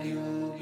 Ràdio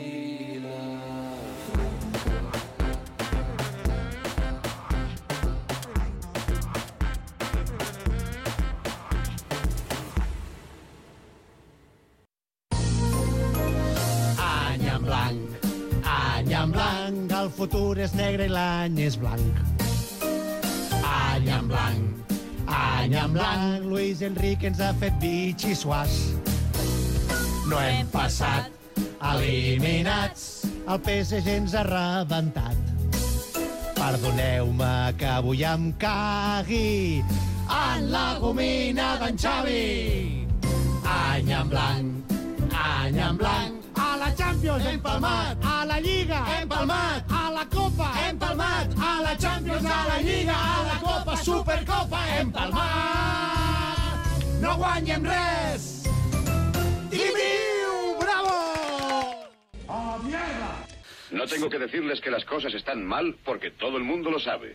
Any en blanc, el futur és negre i l'any és blanc. Any en blanc, Luis Enrique ens ha fet bitxissuàs. No hem passat eliminats, el PSG ens ha rebentat. Perdoneu-me que avui em cagui en la gomina d'en Xavi. Any en blanc, a la Champions hem palmat, a la Lliga hem palmat, a la Copa hem palmat, a la Champions, a la Lliga, a la Copa, Supercopa hem palmat. No guanyem res. Dimitiu, bravo! ¡A mierda! No tengo que decirles que las cosas están mal porque todo el mundo lo sabe.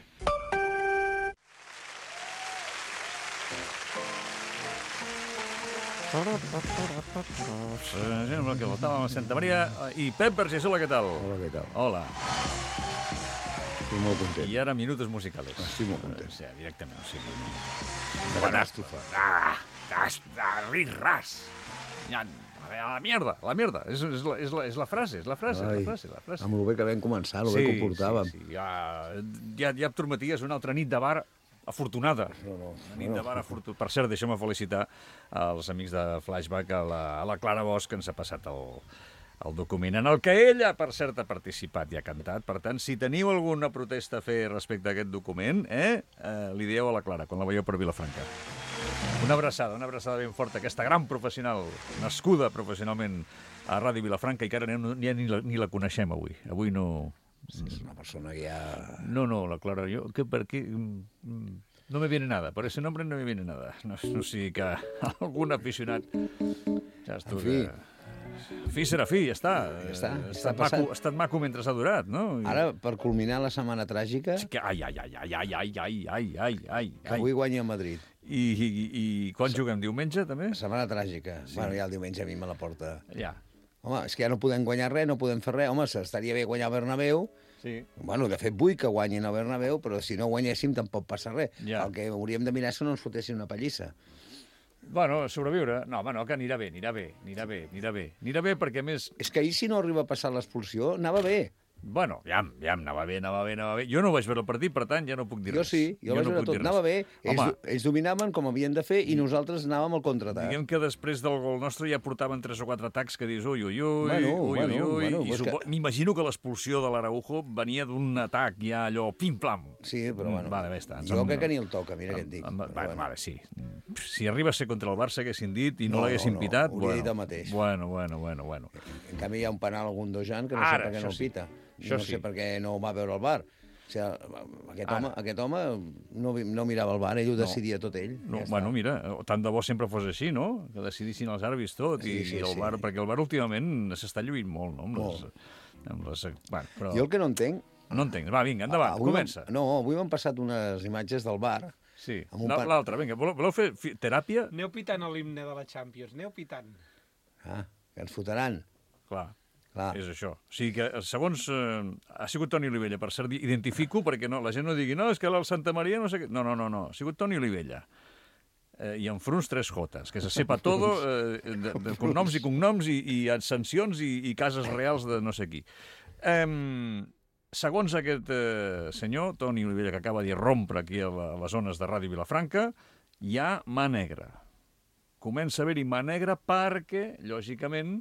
Que voltàvem a Santa Maria. I Pep Bergessola, què tal? Hola, què tal? Hola. Estic molt content. I ara minutos musicales. Estic molt content. Sí, directament. O sigui, De catàstrofe. Ras. A la mierda. És la frase. Amb el bé que vam començar, el bé que ho portàvem. Sí. Ja et prometies una altra nit de bar afortunada. Una nit de bar afortunada. Per cert, deixeu-me felicitar els amics de Flashback, a la Clara Bosch, que ens ha passat el document en el que ella, per cert, ha participat i ha cantat. Per tant, si teniu alguna protesta a fer respecte a aquest document, li dieu a la Clara, quan la veieu per Vilafranca. Una abraçada ben forta, aquesta gran professional, nascuda professionalment a Ràdio Vilafranca, i que ara ja ni la coneixem avui. Avui no... És una persona que ja... No, la Clara, yo, ¿por qué? No me viene nada, por ese nombre no me viene nada. No sé que algun aficionat... Ja En fi. Fi serà fi, ja està. Ja està Ha passat. estat maco mentre ha durat, no? Ara, per culminar la setmana tràgica, Ai. que avui guanya a Madrid. I quan juguem? Diumenge, també? Setmana tràgica. Sí. Bueno, ja el diumenge a mi me la porta. Ja. Home, és que ja no podem guanyar res, no podem fer res. Home, estaria bé guanyar el Bernabéu. Sí. Bueno, de fet, vull que guanyin el Bernabéu, però si no guanyéssim tampoc passa res. Ja. El que hauríem de mirar és que no ens fotessin una pallissa. Bueno, sobreviure. No, home, no, que anirà bé, perquè a més... És que ahir, si no arriba a passar l'expulsió, anava bé. Bueno, ja anava bé. Jo no vaig veure el partit, per tant, ja no puc dir Jo res. sí, jo vaig no veure puc tot. dir res. Anava bé, Home, ells dominaven com havien de fer i nosaltres anàvem al contraatac. diguem que després del gol nostre ja portaven 3 o 4 atacs que dius ui, Bueno, i és que- m'imagino que l'expulsió de l'Araujo venia d'un atac ja allò pim-plam. Sí, però bueno, Vale, bé està. jo crec que ni el toca, mira què et dic. Vale, sí. Si arriba a ser contra el Barça haguessin dit i no l'haguessin pitat... hauria dit el mateix. Bueno. En canvi, hi ha un penal a Gundogan que no Ara, sé per què no això el sí. pita. Això No sí. sé per què no va veure el VAR. O sigui, aquest home no mirava el VAR, ell ho decidia tot ell. No, Ja bueno, està. mira, tant de bo sempre fos així, no? Que decidissin els àrbitres tot, Sí, i el VAR, perquè el VAR últimament s'està lluint molt, no? Bueno, però... Jo el que no entenc... No entenc. Va, vinga, endavant, comença. Avui m'han passat unes imatges del VAR. Sí, amb un l'altre, vinga, voleu fer teràpia? Aneu pitant l'himne de la Champions, aneu pitant. Que ens fotran. Clar. Clar. És això. O sigui que, segons... ha sigut Toni Olivella, per cert, identifico, perquè la gent no digui no, és que el Santa Maria no sé què... No. Ha sigut Toni Olivella. I en fronts 3 jotes, que se sepa todo, de cognoms i sancions i cases reals de no sé qui. Segons aquest senyor, Toni Olivella, que acaba de rompre aquí a les zones de Ràdio Vilafranca, hi ha mà negra. Comença a haver-hi mà negra perquè, lògicament,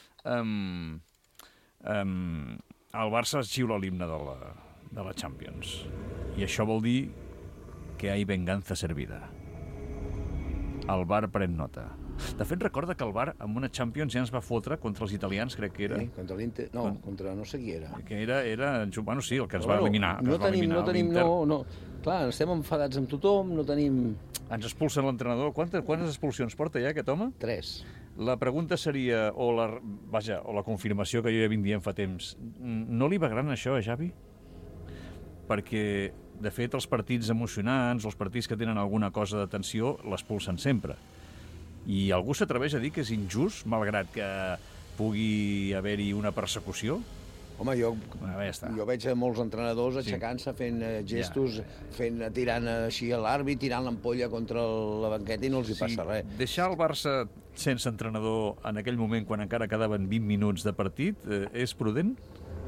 el Barça xiula l'himne de la Champions. I això vol dir que hi ha venganza servida. El VAR pren nota. De fet, recorda que el VAR amb una Champions ja ens va fotre contra els italians, crec que era. Contra l'Inter... No, contra no sé qui era. Que era bueno, sí, el que ens va eliminar. No tenim... Clar, estem enfadats amb tothom, no tenim... Ens expulsen l'entrenador. Quantes expulsions porta ja aquest home? 3. La pregunta seria, o la confirmació que jo ja vinc dient fa temps, no li va gran això a Xavi? Perquè, de fet, els partits emocionants, els partits que tenen alguna cosa de tensió, l'expulsen sempre. I algú s'atreveix a dir que és injust, malgrat que pugui haver-hi una persecució? Home, jo Ja està. veig molts entrenadors aixecant-se, fent gestos, tirant així a l'àrbit, tirant l'ampolla contra la banqueta i no els hi passa res. Deixar el Barça sense entrenador en aquell moment, quan encara quedaven 20 minuts de partit, és prudent?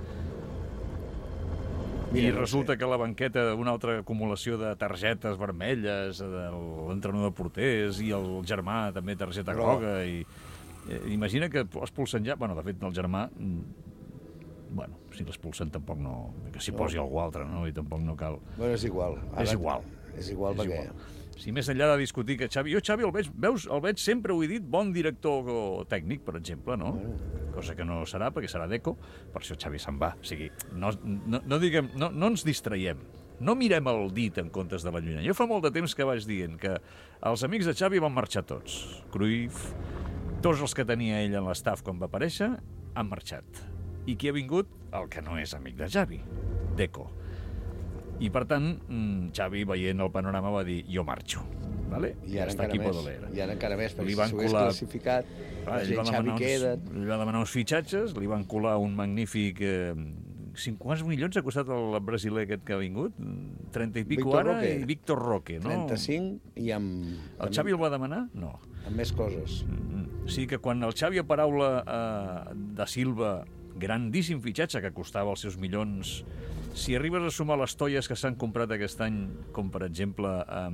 I resulta que la banqueta, una altra acumulació de targetes vermelles, de l'entrenador porters i el germà també targeta groga. Imagina que expulsen ja... Bueno, de fet, el germà... Bueno, si l'expulsen tampoc no... Que s'hi posi algú altre, no? I tampoc no cal... Bueno, és igual. És igual. És igual perquè... Si més enllà de discutir que Xavi... Jo Xavi el veig sempre, ho he dit, bon director tècnic, per exemple, no? Cosa que no serà, perquè serà Deco, per això Xavi se'n va. O sigui, no ens distraiem. No mirem el dit en comptes de la llunya. Jo fa molt de temps que vaig dient que els amics de Xavi van marxar tots. Cruyff, tots els que tenia ell en l'estaf quan va aparèixer, han marxat. I qui ha vingut? El que no és amic de Xavi, Deco. I, per tant, Xavi, veient el panorama, va dir, jo marxo. Vale? I ara encara més. I ara encara més, perquè si s'ho hagués classificat, la gent Xavi queda... Li va demanar uns fitxatges, li van colar un magnífic... Quants milions ha costat el brasiler aquest que ha vingut? 30 i pico ara, i Víctor Roque, no? 35 i amb... El Xavi el va demanar? No. Amb més coses. O sigui que quan el Xavi paraula de Silva, grandíssim fitxatge que costava els seus milions, si arribes a sumar les toies que s'han comprat aquest any, com per exemple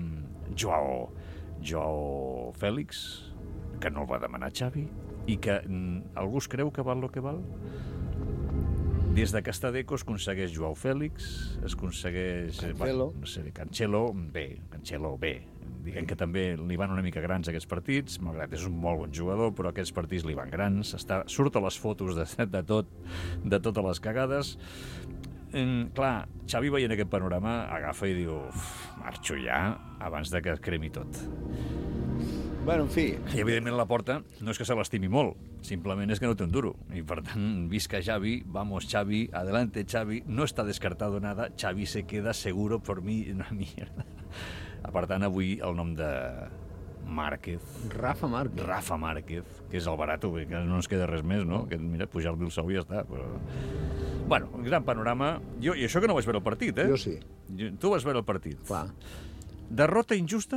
Joao Fèlix, que no el va demanar Xavi, i que algú es creu que val el que val? Des de que està Deco es aconsegueix Joao Fèlix, es aconsegueix... Cancelo. No sé, Cancelo bé. Diguem que també li van una mica grans aquests partits, malgrat és un molt bon jugador, però aquests partits li van grans, surt a les fotos de totes les cagades. Clar, Xavi veient aquest panorama agafa i diu marxo ja abans de que es cremi tot. Bueno, en fi... I, evidentment, la Porta no és que se l'estimi molt, simplement és que no té un duro. I, per tant, visca Xavi, vamos Xavi, adelante Xavi, no està descartado nada, Xavi se queda seguro por mi una mierda. Per tant, avui el nom de Márquez. Rafa Márquez, que és el barato, que no ens queda res més, no? Que, mira, pujar-li el sou i ja està. Però... Bueno, un gran panorama. I això que no vaig veure el partit, eh? Jo sí. Tu vas veure el partit. Clar. Derrota injusta?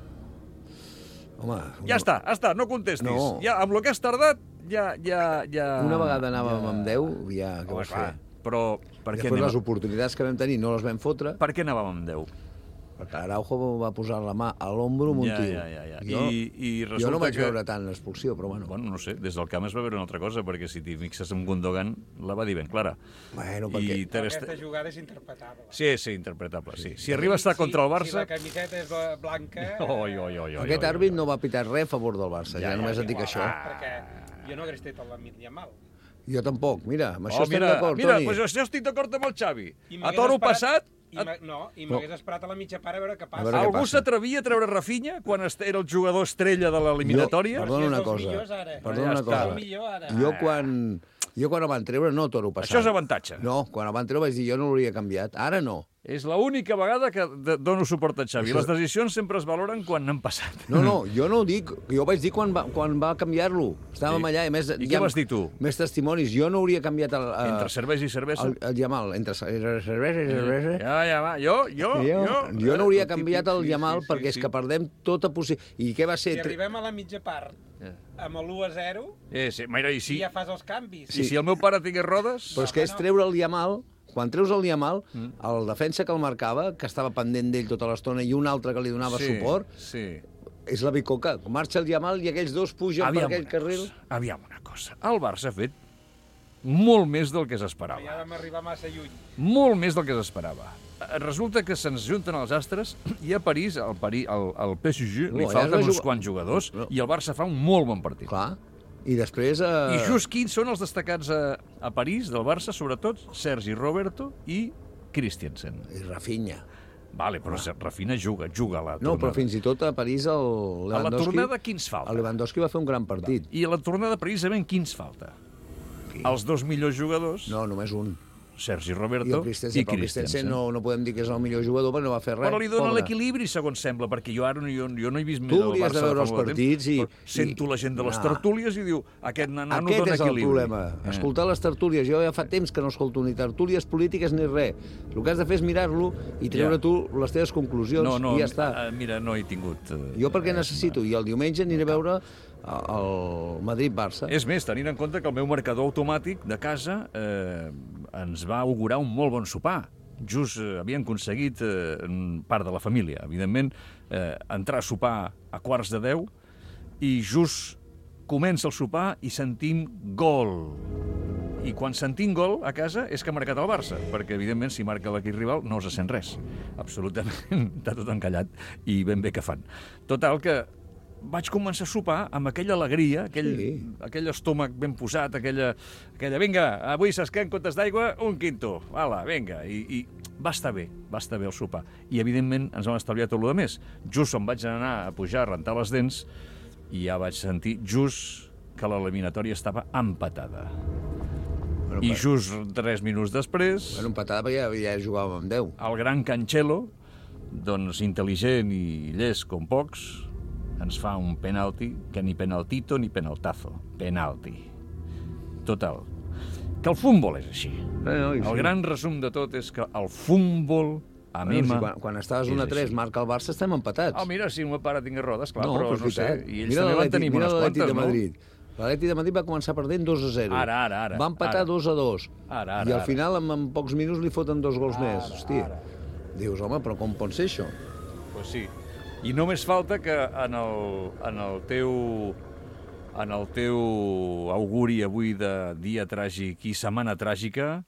Home... Ja està, no contestis. No. Ja, amb el que has tardat, ja... Una vegada anàvem amb 10, ja, què vas fer? Però per què després les oportunitats que vam tenir no les vam fotre. Per què anàvem amb 10? Perquè Araujo va posar la mà a l'ombro amb un tio. Ja. Jo no vaig veure tant l'expulsió, però bueno. Bueno, no sé, des del camp es va veure una altra cosa, perquè si t'hi fixes en Gundogan, la va dir ben clara. Bueno, perquè... Aquesta jugada és interpretable. Sí, interpretable, sí. Si arriba a estar contra el Barça... Si la camiseta és blanca... Aquest àrbit no va pitar res a favor del Barça, ja només et dic això. Perquè jo no hagués tret el Lamine Yamal. Jo tampoc, mira, amb això estem d'acord, Toni. Mira, doncs jo estic d'acord amb el Xavi. A toro passat... I m'hagués esperat a la mitja part a veure què passa. Algú s'atrevia a treure Rafinha quan era el jugador estrella de l'eliminatòria? Perdona una cosa. Jo quan el van treure, no toro passat. Això és avantatge. No, quan el van treure vaig dir jo no l'hauria canviat. Ara no. És l'única vegada que dono suport a Xavi. Les decisions sempre es valoren quan n'han passat. No, jo no ho dic. Jo vaig dir quan va canviar-lo. Estàvem allà i més... I què vas dir tu? Més testimonis. Jo no hauria canviat entre cervesa i cervesa? El Yamal. Entre cervesa i cervesa. Ja va. Jo no hauria canviat el Yamal perquè és que perdem tota possibilitat. I què va ser? Si arribem a la mitja part amb l'1-0 i ja fas els canvis. I si el meu pare tingués rodes... Però és que és treure el Yamal... Quan treus el Yamal, el defensa que el marcava, que estava pendent d'ell tota l'estona, i un altre que li donava suport, és la bicoca. Marxa el Yamal i aquells dos pugen per aquell carril. Aviam una cosa. El Barça ha fet molt més del que s'esperava. Ja vam arribar massa lluny. Molt més del que s'esperava. Resulta que se'ns junten els astres i a París, al PSG, li falten uns quants jugadors i el Barça fa un molt bon partit. Clar. I després... I just quins són els destacats a París, del Barça, sobretot? Sergi Roberto i Christensen. I Rafinha. Vale, però Rafinha juga a la tornada. No, però fins i tot a París el Lewandowski... A la tornada quins falta? El Lewandowski va fer un gran partit. I a la tornada precisament quins falta? Els dos millors jugadors... No, només un. Sergi Roberto i Christensen no podem dir que és el millor jugador perquè no va fer res. Però li dona l'equilibri, segons sembla, perquè jo ara no he vist més el Barça. Tu hauries de veure els partits sento la gent de les tertúlies i diu aquest nano dona equilibri. Aquest és el problema, escoltar les tertúlies. Jo ja fa temps que no escolto ni tertúlies polítiques ni res. El que has de fer és mirar-lo i treure tu les teves conclusions i ja està. Mira, no he tingut... Jo perquè necessito, i el diumenge aniré a veure el Madrid-Barça. És més, tenint en compte que el meu marcador automàtic de casa ens va augurar un molt bon sopar. Just havien aconseguit, part de la família, evidentment, entrar a sopar a 9:45 i just comença el sopar i sentim gol. I quan sentim gol a casa és que ha marcat el Barça, perquè, evidentment, si marca l'equip rival no se sent res. Absolutament, està tot encallat i ben bé que fan. Total, que vaig començar a sopar amb aquella alegria, aquell estómac ben posat, aquella vinga, avui s'esquen comptes d'aigua, un quinto, ala, vinga, i va estar bé el sopar. I, evidentment, ens vam estalviar tot el més. Just on vaig anar a pujar a rentar les dents, i ja vaig sentir just que l'eliminatòria estava empatada. I just 3 minuts després... Bueno, empatada perquè ja jugàvem amb 10. El gran Cancelo, doncs intel·ligent i llest com pocs, ens fa un penalti, que ni penaltito ni penaltazo. Penalti. Total. Que el futbol és així. El gran resum de tot és que el futbol, a mi... Quan estaves 1-3, marca el Barça, estem empatats. Mira, si un pare tingués rodes, clar, però no sé. I ells també van tenir unes quantes, no? L'Atlètic de Madrid va començar perdent 2-0. Ara. Va empatar 2-2. I al final, en pocs minuts, li foten 2 gols més. Hòstia. Dius, home, però com pot ser això? Pues sí. I només falta que en el teu auguri avui de dia tràgic i setmana tràgica,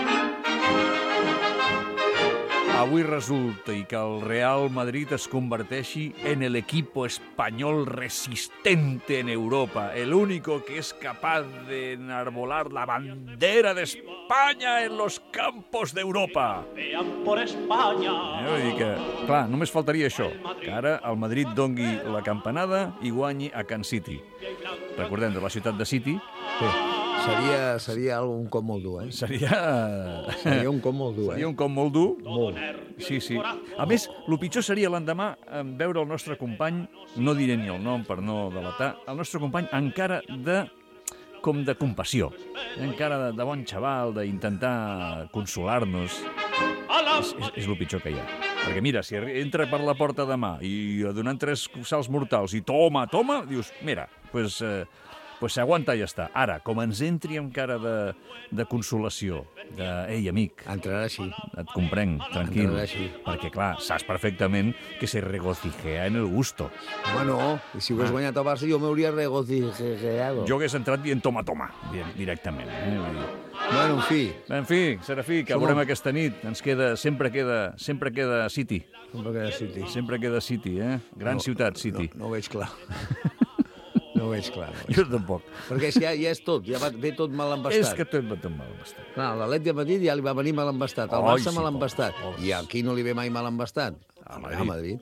avui resulta i que el Real Madrid es converteixi en el equipo español resistente en Europa, el único que es capaz de enarbolar la bandera de España en los campos d'Europa. Vean por España. Vull dir que, clar, només faltaria això, que ara el Madrid dongui la campanada i guanyi a Can City. Recordem, de la ciutat de City. Sí. Seria un cop molt dur, eh? Seria un cop molt dur, eh? Seria un cop molt dur? Molt. Sí. A més, el pitjor seria l'endemà veure el nostre company, no diré ni el nom per no delatar, el nostre company encara com de compassió, encara de bon xaval, d'intentar consolar-nos. És el pitjor que hi ha. Perquè mira, si entra per la porta demà i donant 3 salts mortals i toma, dius, mira, pues s'aguanta i ja està. Ara, com ens entri amb cara de consolació, ei, amic... Entrarà així. Et comprenc, tranquil. Perquè, clar, saps perfectament que se regocijea en el gusto. Home, no. I si hagués guanyat el Barça, jo m'hauria regocijeado. Jo hagués entrat dient toma, directament. Bueno, en fi, Serafí, que veurem aquesta nit. Sempre queda City. Sempre queda City, eh? Gran ciutat, City. No ho veig clar. No ho veig clar. Jo tampoc. Perquè ja és tot, ja ve tot mal embastat. És que tot va tot mal embastat. Clar, l'Atlètic de Madrid ja li va venir mal embastat, el Barça mal embastat. I aquí no li ve mai mal embastat. A Madrid.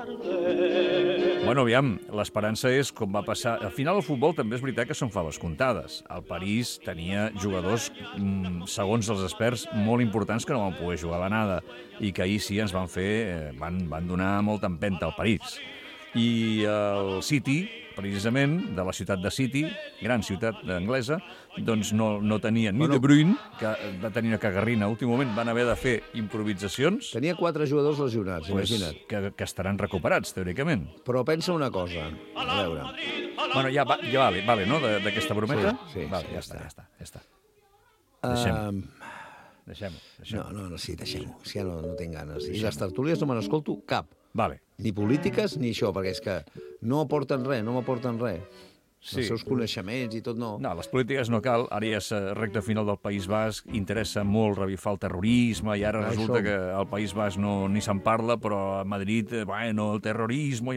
Bueno, aviam, l'esperança és com va passar... Al final el futbol també és veritat que són faves comptades. El París tenia jugadors, segons els experts, molt importants que no van poder jugar a l'anada i que ahir sí ens van donar molta empenta al París. I el City, precisament, de la ciutat de City, gran ciutat anglesa, doncs no tenia ni De Bruyne, que va tenir una cagarrina. A últim moment van haver de fer improvisacions. Tenia 4 jugadors lesionats, imagina't. Que estaran recuperats, teòricament. Però pensa una cosa, a veure... Bueno, ja vale, no?, d'aquesta brometa? Sí, ja està. Deixem-ho. No, sí, deixem-ho. Si ja no tinc ganes. I les tertúlies no me n'escolto cap. Vale. Ni polítiques ni això, perquè és que no m'aporten res. Sí. Els seus coneixements i tot no. No, les polítiques no cal. Ara ja és recta final del País Basc, interessa molt revifar el terrorisme, i ara resulta que al País Basc ni se'n parla, però a Madrid, bueno, el terrorisme,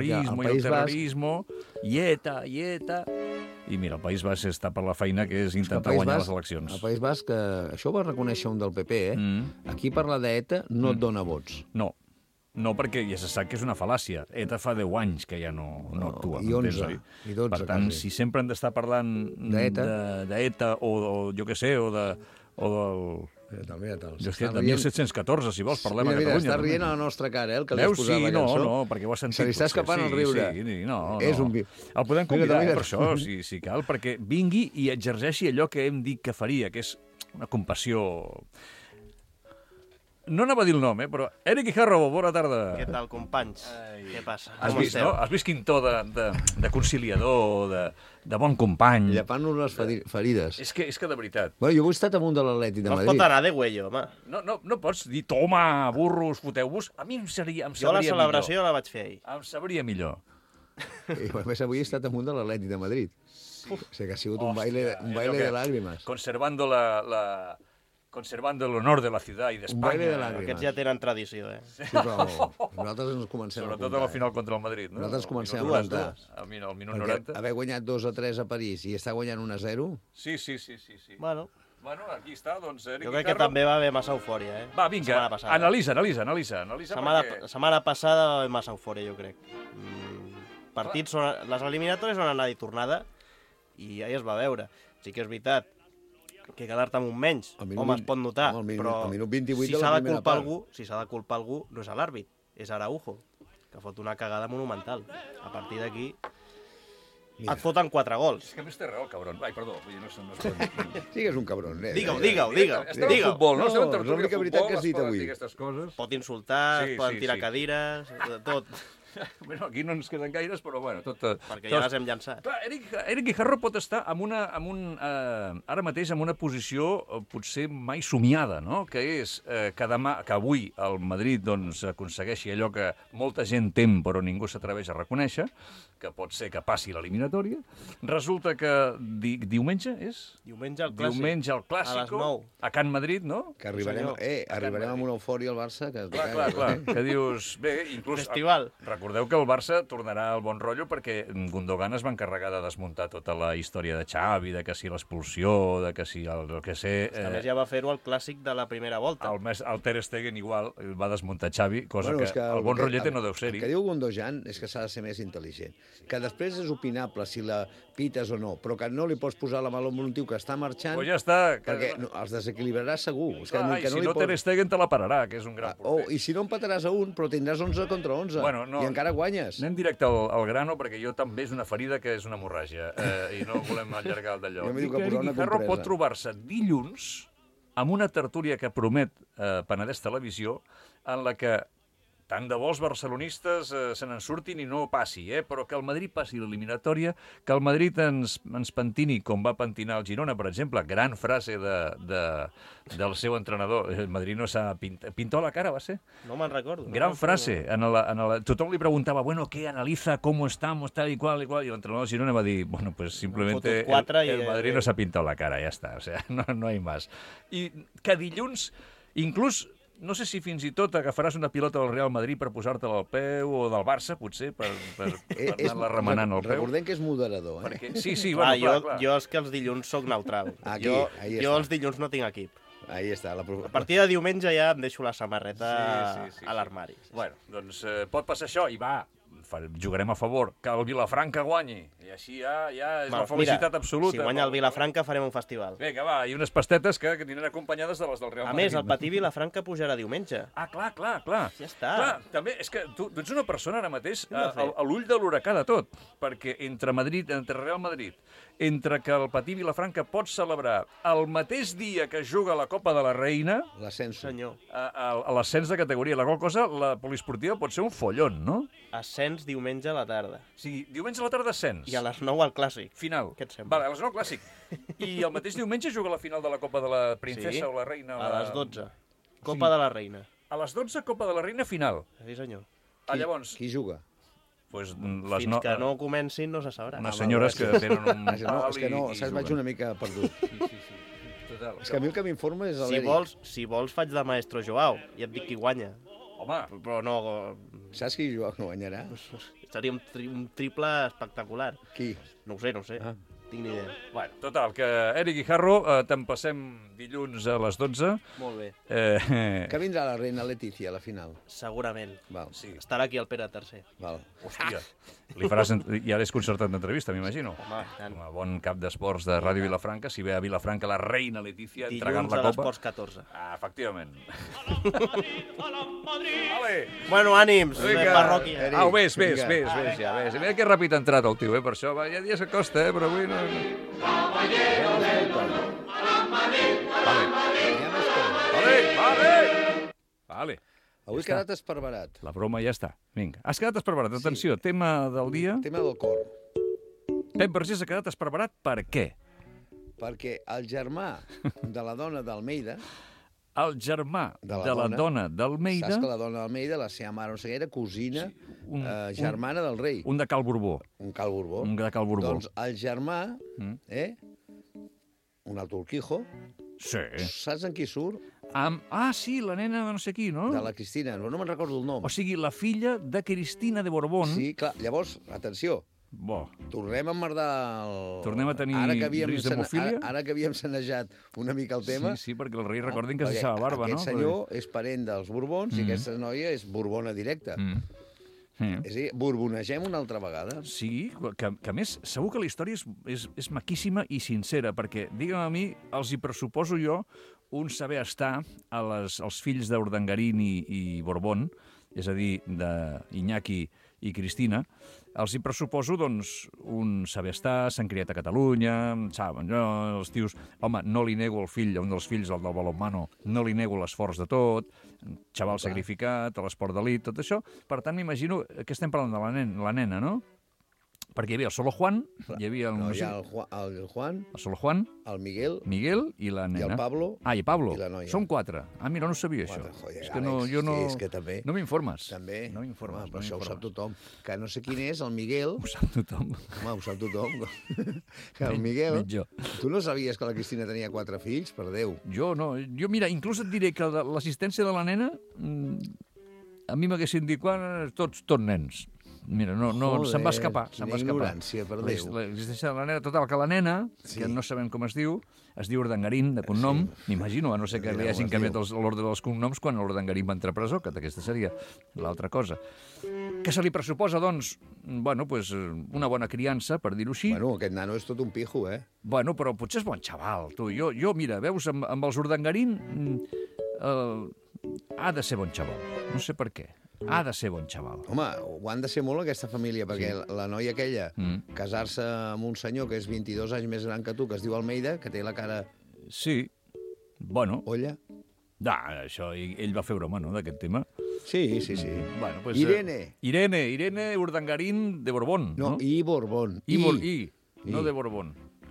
i ETA. I mira, el País Basc està per la feina, que és intentar guanyar les eleccions. El País Basc, això ho va reconèixer un del PP, Aquí parlar d'ETA no et dona vots. No, perquè ja se sap que és una fal·làcia. ETA fa 10 anys que ja no actua. I 11, i 12. Per tant, si sempre han d'estar parlant d'ETA o jo què sé, o del Mira-te'l. Jo estic de 1714, si vols, parlem a Catalunya. Està rient a la nostra cara, el que li has Veus? posat la cançó. No, perquè ho has sentit. Se li està escapant el riure. Sí, no. És un viu. El podem convidar per això, si cal, perquè vingui i exerceixi allò que hem dit que faria, que és una compassió... No anava a dir el nom, però... Eric Guijarro, bona tarda. Què tal, companys? Què passa? Has vist, no? Has vist quin to de conciliador, de bon company. Llepant-nos les ferides. És que de veritat. Bueno, jo he estat amunt de l'Atlètic de Madrid. No es pot anar de güello, home. No pots dir, toma, burros, foteu-vos. A mi em sabria millor. Jo la celebració la vaig fer ahir. Em sabria millor. I a més, avui he estat amunt de l'Atlètic de Madrid. O sigui que ha sigut un baile de lágrimas. Conservando el honor de la ciudad y de España. Un baile de lágrimas. Aquests ja tenen tradició, Sí, però nosaltres ens comencem Sobretot a la final contra el Madrid, no? Nosaltres comencem a plantar. Al minut 90. Haver guanyat 2-3 a París i estar guanyant 1-0... Sí. Bueno, aquí està, doncs, Eric jo crec que també va haver massa eufòria, Va, vinga, analitza. Setmana passada va haver massa eufòria, jo crec. Partits, les eliminatòries són anada i tornada, i ahir es va veure. Sí que és veritat que quedar-te amb un menys, home, es pot notar, però si s'ha de culpar algú, no és l'àrbit, és Araujo, que fot una cagada monumental. A partir d'aquí et foten 4 gols. És que a més té raó, cabron. Ai, perdó, no es pot... Digues un cabron. Digue-ho. Estem en futbol, no? Estem en tertúlia l'única veritat que has dit avui. Pot insultar, poden tirar cadires, tot. Bueno, aquí no ens queden gaires, però bueno, tot... Perquè ja les hem llançat. Clar, Eric Guijarro pot estar ara mateix en una posició potser mai somiada, no? Que és que avui el Madrid doncs, aconsegueixi allò que molta gent tem però ningú s'atreveix a reconèixer, que pot ser que passi l'eliminatòria. Resulta que diumenge és? Diumenge el Clàssico. A les 9. A Can Madrid, no? Que arribarem amb una eufòria al Barça. Clar, que dius... Bé, inclús... Festival. Recordeu que el Barça tornarà al bon rotllo perquè Gundogan es va encarregar de desmuntar tota la història de Xavi, de que si l'expulsió, de que si el que sé... A més ja va fer-ho al clàssic de la primera volta. El Ter Stegen igual va desmuntar Xavi, cosa que el bon rotllete no deu ser-hi. El que diu Gundogan és que s'ha de ser més intel·ligent. Que després és opinable si la pites o no, però que no li pots posar la mà a un tio que està marxant... Pues ja està. Perquè els desequilibrarà segur. I si no Ter Stegen te la pararà, que és un gran porter. I si no empataràs a un, però tindràs 11 contra 11. I encara guanyes. Anem directe al grano, perquè jo també és una ferida que és una hemorràgia, i no volem allargar el d'allò. I que Eric Guijarro pot trobar-se dilluns amb una tertúlia que promet Penedès Televisió, en la que tant de bo els barcelonistes se n'en surtin i no passi, però que el Madrid passi l'eliminatòria, que el Madrid ens pentini com va pentinar el Girona, per exemple, gran frase del seu entrenador. El Madrid no s'ha pintó la cara, va ser? No me'n recordo. Gran frase. Tothom li preguntava, bueno, ¿qué analiza? ¿Cómo estamos? Tal y cual, y el entrenador de Girona va dir, bueno, pues simplemente el Madrid no s'ha pintat la cara, ja està, o sea, no hay más. I que dilluns, inclús, no sé si fins i tot agafaràs una pilota del Real Madrid per posar-te-la al peu, o del Barça, potser, per anar-la remenant al peu. Recordem que és moderador, Perquè, sí, bueno, clar. Jo és que els dilluns soc neutral. Jo els dilluns no tinc equip. Ahí està. A partir de diumenge ja em deixo la samarreta a l'armari. Bueno, doncs pot passar això i va, jugarem a favor, que el Vilafranca guanyi, i així ja és la felicitat absoluta. Si guanya el Vilafranca farem un festival. Vinga, va, i unes pastetes que aniran acompanyades de les del Real Madrid. A més, el Patí Vilafranca pujarà diumenge. Ah, clar. Ja està. Clar, també, és que tu ets una persona ara mateix a l'ull de l'huracà de tot, perquè entre Real Madrid, entre que el Patí Vilafranca pot celebrar el mateix dia que juga la Copa de la Reina, l'ascens, senyor, a l'ascens de categoria, la qual cosa, la poliesportiva pot ser un follon, no? Ascens diumenge a la tarda. Sí, diumenge a la tarda ascens. I a les 9 al Clàssic. Final. Què et sembla? Vale, a les 9 al Clàssic. I el mateix diumenge juga la final de la Copa de la Princesa o la Reina? A les 12. Copa de la Reina. A les 12, Copa de la Reina final. Sí, senyor. Llavors... Qui juga? Pues fins que no comencin no se sabrà. Unes senyores que tenen un pal és que no, saps, vaig una mica perdut. Sí. Total. És que a mi el que m'informa és l'Eric. Si vols faig de Maestro Joao i et dic qui guanya. Home, però no... Saps qui Joao no guanyarà? Seria un triple espectacular. Qui? No ho sé. tinc ni idea. Bueno, total, que Eric Guijarro, te'n passem dilluns a les 12. Molt bé. Que vindrà la reina Letícia a la final. Segurament. Val. Sí. Estarà aquí el Pere III. Val. Hòstia, li faràs... Ja l'has concertat d'entrevista, m'imagino. Home, tant. Com a bon cap d'esports de Ràdio Vilafranca, si ve a Vilafranca la reina Letícia entregant Dilluns la a copa. l'Esports 14. Ah, efectivament. Vale. Bueno, ànims, parròquia. Au, ves vinga. ja, ves. Mira que ràpid ha entrat el tio, per això. Ja dies que costa, però avui no... Vale. Avui he quedat esparverat. La broma ja està. Vinga, has quedat esparverat. Atenció, tema del dia. Tema del cor. Pep Vergés ha quedat esparverat per què? Perquè el germà de la dona d'Almeida... El germà de la dona d'Almeida... Saps que la dona d'Almeida, la seva mare, no sé què, era cosina, germana del rei. Un de Cal Borbó. Un Cal Borbó. Un de Cal Borbó. Doncs el germà, un altre Urquijo, Sí. saps en qui surt? Sí, la nena de no sé qui, no? De la Cristina, no me'n recordo el nom. O sigui, la filla de Cristina de Borbón. Sí, clar, llavors, atenció, Bo. tornem a emmerdar el... Tornem a tenir risc d'hemofília? Ara que havíem sanejat una mica el tema... Sí, perquè el rei recordin que es deixava barba, no? Aquest senyor és parent dels Borbons i aquesta noia és borbona directa. És a dir, borbonegem una altra vegada. Sí, que a més, segur que la història és maquíssima i sincera, perquè, digue'm a mi, els hi pressuposo jo un saber estar als fills d'Urdangarín i Borbón, és a dir, d'Iñaki i Cristina, els hi pressuposo, doncs, un saber estar, s'han criat a Catalunya, saben, els tios... Home, no li nego al fill, a un dels fills, el del balonmano, no li nego l'esforç de tot, xaval sacrificat, a l'esport d'elit, tot això. Per tant, m'imagino que estem parlant de la nena, no? Perquè hi havia el Solo Juan, hi havia el... No, hi ha el Juan, el Solo Juan, el Miguel i la nena. i el Pablo. I Pablo. I la noia. Són 4. Mira, no sabia això. Joder, És que no, Àlex, jo no... és que també. No m'informes. També. No m'informes. Però això ho sap tothom. Que no sé quin és, el Miguel... Ho sap tothom. Home, ho sap tothom. Que el Miguel... Menys jo. Tu no sabies que la Cristina tenia 4 fills? Per Déu. Jo no. Jo, mira, inclús et diré que l'assistència de la nena a mi m'haguessin dit tots nens. Mira, no, Joder, se'n va escapar. quina ignorància, per Déu. L'existència de la nena, total, que la nena, que no sabem com es diu Urdangarín, de cognom, m'imagino, a no ser que li hagin canviat l'ordre dels cognoms quan l'Urdangarín va entrar a presó, que aquesta seria l'altra cosa. Que se li pressuposa, doncs, bueno, pues, una bona criança, per dir-ho així. Bueno, aquest nano és tot un pijo, eh? Bueno, però potser és bon xaval, tu. Jo mira, veus, amb els Urdangarín ha de ser bon xaval. No sé per què. Ha de ser bon xaval. Home, ho han de ser molt aquesta família, perquè la noia aquella, casar-se amb un senyor que és 22 anys més gran que tu, que es diu Almeida, que té la cara... Sí, bueno... Olla? Això, ell va fer broma, no?, d'aquest tema. Sí. Bueno, pues, Irene. Irene Urdangarín de Borbón, no? No, i Borbón. No de Borbón.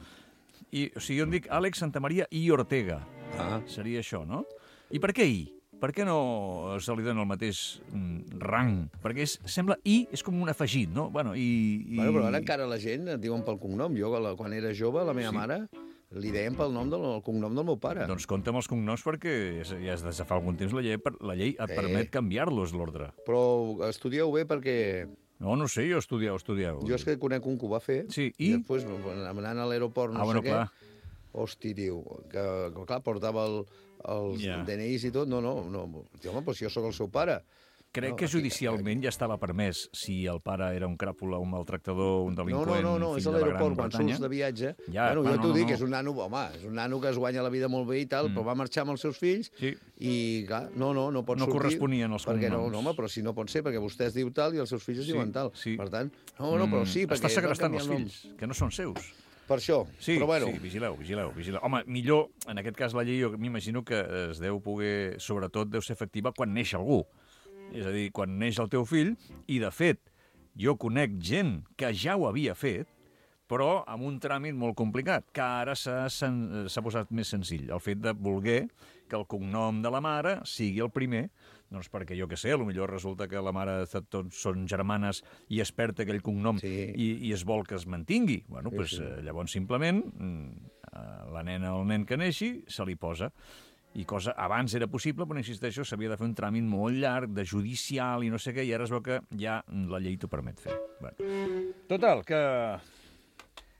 O sigui, jo em dic Àlex Santamaria i Ortega. Seria això, no? I per què i? Per què no se li dona el mateix rang? Perquè sembla és com un afegit, no? Bueno, però ara encara la gent et diuen pel cognom. Jo, quan era jove, la meva mare, li deien pel cognom del meu pare. Doncs compta amb els cognoms perquè ja des de fa algun temps la llei et permet canviar-los, l'ordre. Però estudieu bé perquè... No sé, jo estudieu. Jo és que conec un que ho va fer. Sí, i després, anant a l'aeroport, no sé què... Hosti, tio, que clar, portava els DNIs i tot. No. Home, doncs jo sóc el seu pare. Crec que judicialment ja estava permès si el pare era un cràpula, un maltractador, un delinqüent, no, és a l'aeroport, quan surts de viatge. Jo t'ho dic, és un nano, home, és un nano que es guanya la vida molt bé i tal, però va marxar amb els seus fills i, clar, no pot sortir. No corresponien els cognoms. No, home, però si no pot ser, perquè vostè es diu tal i els seus fills es diuen tal. Per tant, però sí, perquè... Està segrestant els fills, que no són seus. Per això, però bueno... Sí, vigileu. Home, millor, en aquest cas la llei, jo m'imagino que es deu poder, sobretot, deu ser efectiva quan neix algú. És a dir, quan neix el teu fill, i de fet, jo conec gent que ja ho havia fet, però amb un tràmit molt complicat, que ara s'ha posat més senzill. El fet de voler que el cognom de la mare sigui el primer, doncs perquè jo què sé, potser resulta que la mare tots són germanes i es perd aquell cognom i es vol que es mantingui. Bueno, doncs llavors simplement la nena o el nen que neixi se li posa. I cosa, abans era possible, però insisteixo, s'havia de fer un tràmit molt llarg, de judicial i no sé què, i ara es veu que ja la llei t'ho permet fer. Bueno. Total, que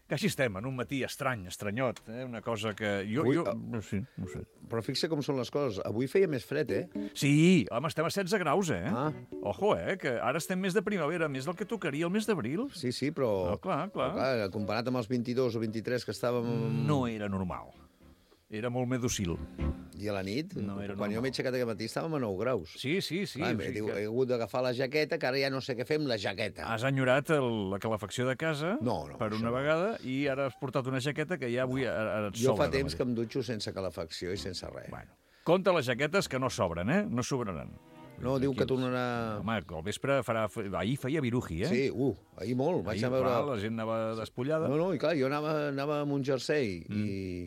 Que així estem, en un matí estranyot, una cosa que... No sé. Però fixa com són les coses. Avui feia més fred, Sí, home, estem a 16 graus, Ah. Ojo, que ara estem més de primavera, més del que tocaria el mes d'abril. Sí, però... No, clar. Però, clar, comparat amb els 22 o 23 que estàvem... No era normal. Era molt més docil. I a la nit, No era quan jo m'he aixecat aquest matí, estàvem a 9 graus. Sí. Clar, he hagut d'agafar la jaqueta, que ara ja no sé què fer amb la jaqueta. Has enyorat la calefacció de casa No, per una això no. vegada i ara has portat una jaqueta que ja avui et Jo fa sobra. temps que em dutxo sense calefacció i sense res. Bueno, compte les jaquetes que no sobren, No sobraran. No, diu que tornarà... Home, al vespre farà... Ahir feia viruji, Sí, ahir molt. Vaig Ahir, anar a veure... clar, la gent anava despullada. No, i clar, jo anava amb un jersei i...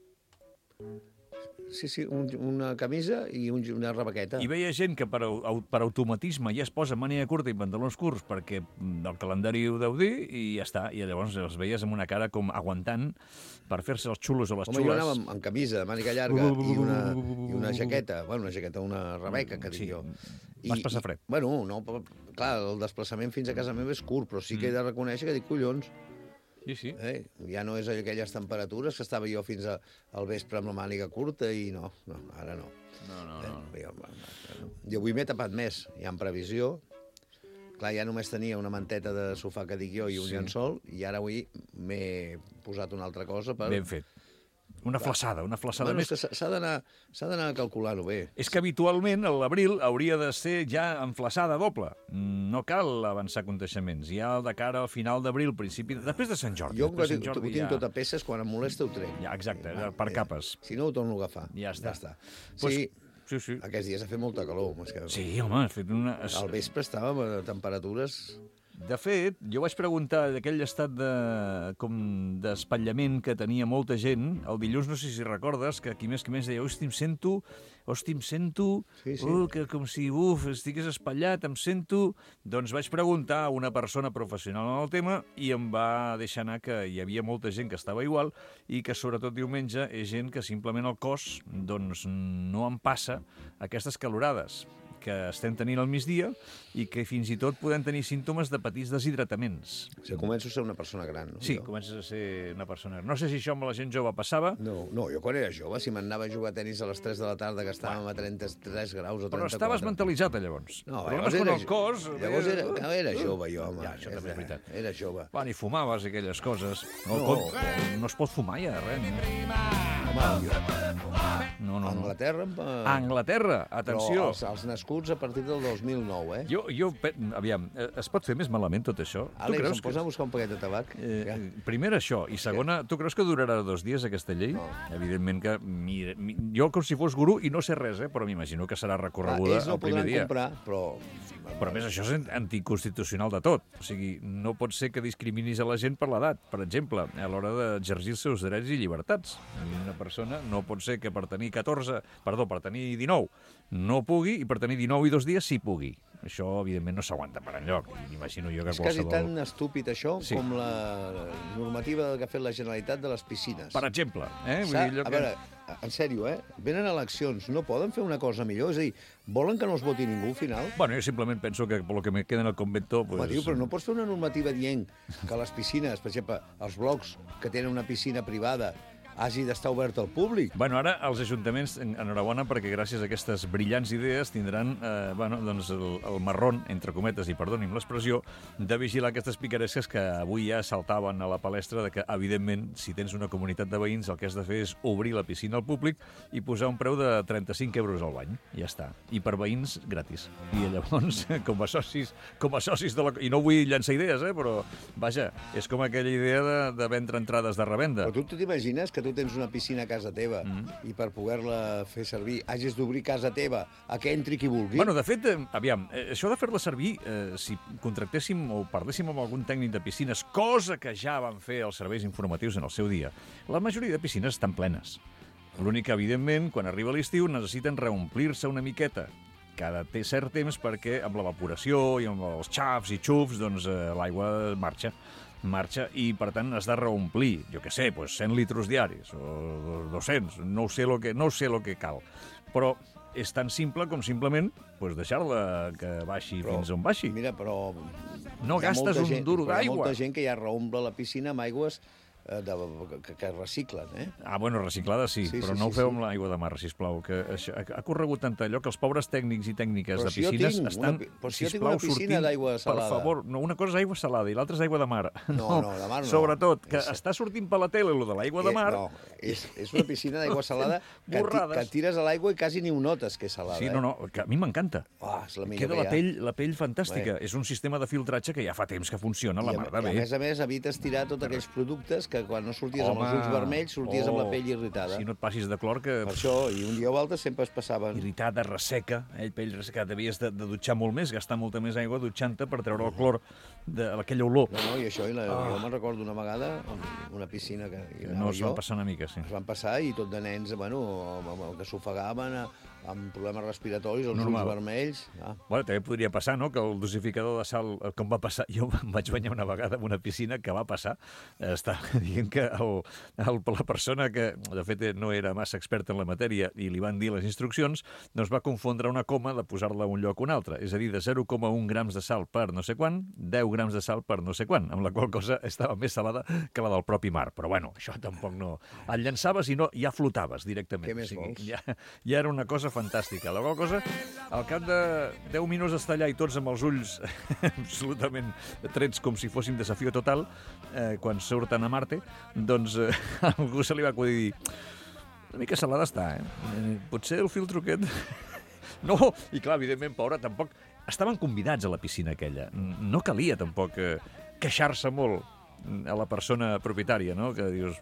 Sí, una camisa i una rebequeta. I veia gent que per automatisme ja es posa màniga curta i pantalons curts perquè el calendari ho deu dir i ja està. I llavors els veies amb una cara com aguantant per fer-se els xulos o les Home, xules. jo anava amb camisa de màniga llarga i una jaqueta, una rebeca, que dic jo. Vas passar fred. Bueno, no, clar, el desplaçament fins a casa meva és curt, però sí que he de reconèixer que dic, collons, Sí. ja no és aquelles temperatures que estava jo fins al vespre amb la màniga curta i no, ara no. Jo avui m'he tapat més, ja en previsió. Clar, ja només tenia una manteta de sofà que dic jo i un llençol, i ara avui m'he posat una altra cosa per... Ben fet. Una flaçada Bueno, més. és que s'ha d'anar calculant-ho bé. És que habitualment l'abril hauria de ser ja en flaçada doble. No cal avançar aconteixements. Ja de cara al final d'abril, principi... Després de Sant Jordi. Jo ho tinc tot a peces, quan em molesta ho trec. Ja, exacte, per capes. Si no, ho torno a agafar. Ja està. Sí, Sí. aquests dies ha fet molta calor. Sí, home, has fet una... Al vespre estàvem a temperatures... De fet, jo vaig preguntar d'aquell estat d'espatllament que tenia molta gent. El dilluns, no sé si recordes, que qui més deia hosti, em sento, Sí. que com si, estigués espatllat, em sento... Doncs vaig preguntar a una persona professional en el tema i em va deixar anar que hi havia molta gent que estava igual i que sobretot diumenge és gent que simplement el cos doncs, no en passa aquestes calorades que estem tenint al migdia i que fins i tot podem tenir símptomes de petits deshidrataments. O sigui, començo a ser una persona gran, no? Sí, comences a ser una persona gran. No sé si això amb la gent jove passava. No, jo quan era jove, si m'anava a jugar a tenis a les 3 de la tarda, que estàvem a 33 graus o 34... Però estaves mentalitzat, llavors. No, Problemes con el cos... Llavors era jove, jo, home. Ja, això també és veritat. Era jove. Quan hi fumaves i aquelles coses. No es pot fumar ja, res. No. A Anglaterra... A Anglaterra, atenció. Però els nascuts a partir del 2009, Aviam, es pot fer més malament tot això? Àlex, em posa a buscar un paquet de tabac? Primer això, i segona, tu creus que durarà 2 dies aquesta llei? No. Evidentment que... Jo com si fos gurú, i no sé res, però m'imagino que serà recorreguda el primer dia. Ells no podran comprar, Però a més això és anticonstitucional de tot. O sigui, no pot ser que discriminis a la gent per l'edat, per exemple, a l'hora d'exercir els seus drets i llibertats. Una persona no pot ser que per tenir 19 no pugui, i per tenir 19 i 2 dies sí pugui. Això, evidentment, no s'aguanta per enlloc. M'imagino jo que és quasi tan estúpid això com la normativa que ha fet la Generalitat de les piscines. Per exemple. A veure, en sèrio, venen eleccions, no poden fer una cosa millor? És a dir, volen que no els voti ningú al final? Bueno, jo simplement penso que per lo que me queda en el convento... Home, tio, però no pots fer una normativa dient que les piscines, per exemple, els blocs que tenen una piscina privada hagi d'estar obert al públic. Bueno, ara els ajuntaments, enhorabona, perquè gràcies a aquestes brillants idees tindran doncs el marrón, entre cometes, i perdonin l'expressió, de vigilar aquestes picaresques que avui ja saltaven a la palestra de que, evidentment, si tens una comunitat de veïns, el que has de fer és obrir la piscina al públic i posar un preu de 35 euros al bany. Ja està. I per veïns, gratis. I llavors, com a socis de la... I no vull llançar idees, però, vaja, és com aquella idea de vendre entrades de revenda. Però tu t'imagines que tu tens una piscina a casa teva i per poder-la fer servir hagis d'obrir casa teva a que entri qui vulgui? Bueno, de fet, aviam, això de fer-la servir, si contractéssim o parléssim amb algun tècnic de piscines, cosa que ja van fer els serveis informatius en el seu dia, la majoria de piscines estan plenes. L'únic que, evidentment, quan arriba l'estiu necessiten reomplir-se una miqueta cada cert temps perquè amb l'evaporació i amb els xafs i xufs doncs l'aigua marxa i, per tant, has de reomplir, jo què sé, 100 litres diaris o 200, no sé lo que cal. Però és tan simple com simplement deixar-la que baixi fins on baixi. Mira, però... No gastes un duro d'aigua. Hi ha molta gent que ja reomple la piscina amb aigües que reciclen, eh? Ah, bueno, reciclada sí, però no ho feu amb l'aigua de mar, sisplau, que ha corregut tant allò que els pobres tècnics i tècniques de piscines estan, sisplau, sortint, per favor, no, una cosa és aigua salada i l'altra és aigua de mar. No, de mar no. Sobretot, que està sortint per la tele, lo de l'aigua de mar... No, és una piscina d'aigua salada que tires a l'aigua i quasi ni ho notes que és salada. Sí, no, que a mi m'encanta. És la millor queda la pell fantàstica. És un sistema de filtratge que ja fa temps que funciona, la mar de bé. A més, evites tirar tots aquells productes que quan no sorties amb els ulls vermells sorties amb la pell irritada. Si no et passis de clor que... Per això, i un dia o altre sempre es passaven... Irritada, resseca, pell resseca. Devies de dutxar molt més, gastar molta més aigua dutxant-te per treure el clor d'aquella olor. No, i això, jo me'n recordo una vegada, una piscina que... No, es van passar una mica, sí. Es van passar i tot de nens, que s'ofegaven amb problemes respiratoris, els ulls vermells... Bueno, també podria passar, no?, que el dosificador de sal, com va passar... Jo em vaig banyar una vegada en una piscina que va passar. Està dient que la persona que, de fet, no era massa experta en la matèria i li van dir les instruccions, doncs va confondre una coma de posar-la a un lloc o un altre. És a dir, de 0,1 grams de sal per no sé quan, 10 grams de sal per no sé quan, amb la qual cosa estava més salada que la del propi mar. Però, bueno, això tampoc no... Et llançaves i no, ja flotaves directament. Què més vols? Ja era una cosa fantàstica. La qual cosa, al cap de 10 minuts d'estar allà i tots amb els ulls absolutament trets com si fóssim Desafío Total, quan surten a Marte, doncs a algú se li va acudir dir una mica salada està, potser el filtro aquest... No, i clar, evidentment, pobre, tampoc... Estaven convidats a la piscina aquella. No calia, tampoc, queixar-se molt a la persona propietària, no?, que dius...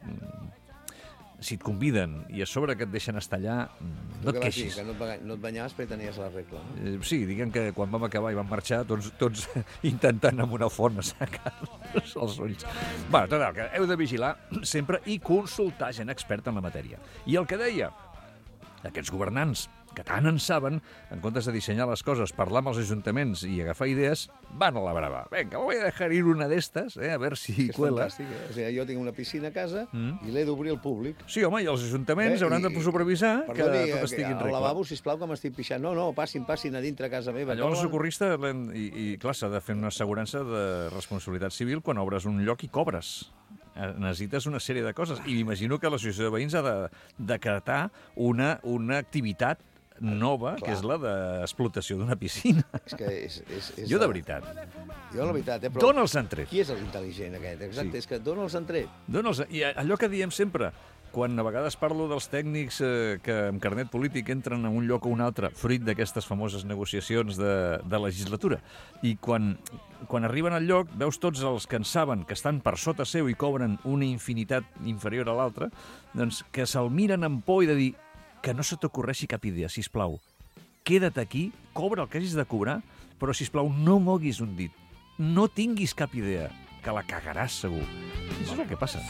Si et conviden i a sobre que et deixen estar allà, no et queixis. Que no et banyaves perquè tenies la regla. Sí, diguem que quan vam acabar i vam marxar, tots intentant amb una font assecar els ulls. Bé, total, que heu de vigilar sempre i consultar gent experta en la matèria. I el que deia, aquests governants que tant en saben, en comptes de dissenyar les coses, parlar amb els ajuntaments i agafar idees, van a la brava. Venga, voy a dejar ir una d'estes, a ver si cuela. És fantàstic, O sigui, jo tinc una piscina a casa i l'he d'obrir al públic. Sí, home, i els ajuntaments hauran de supervisar que tot estigui en regla. Al lavabo, sisplau, que m'estic pixant. No, passin a dintre a casa meva. Allò el socorrista, i clar, s'ha de fer una assegurança de responsabilitat civil quan obres un lloc i cobres. Necessites una sèrie de coses. I m'imagino que l'associació de veïns ha de decretar una activitat nova, que és la d'explotació d'una piscina. Jo, de veritat. Jo, la veritat, però... D'on els han tret? Qui és l'intel·ligent aquest? Exacte, és que d'on els han tret? I allò que diem sempre, quan a vegades parlo dels tècnics que amb carnet polític entren a un lloc o un altre, fruit d'aquestes famoses negociacions de legislatura, i quan arriben al lloc, veus tots els que en saben que estan per sota seu i cobren una infinitat inferior a l'altra, doncs que se'l miren amb por i de dir que no se t'ocorreixi cap idea, sisplau. Queda't aquí, cobra el que hagis de cobrar, però, sisplau, no moguis un dit. No tinguis cap idea, que la cagaràs segur. Això és el que passa.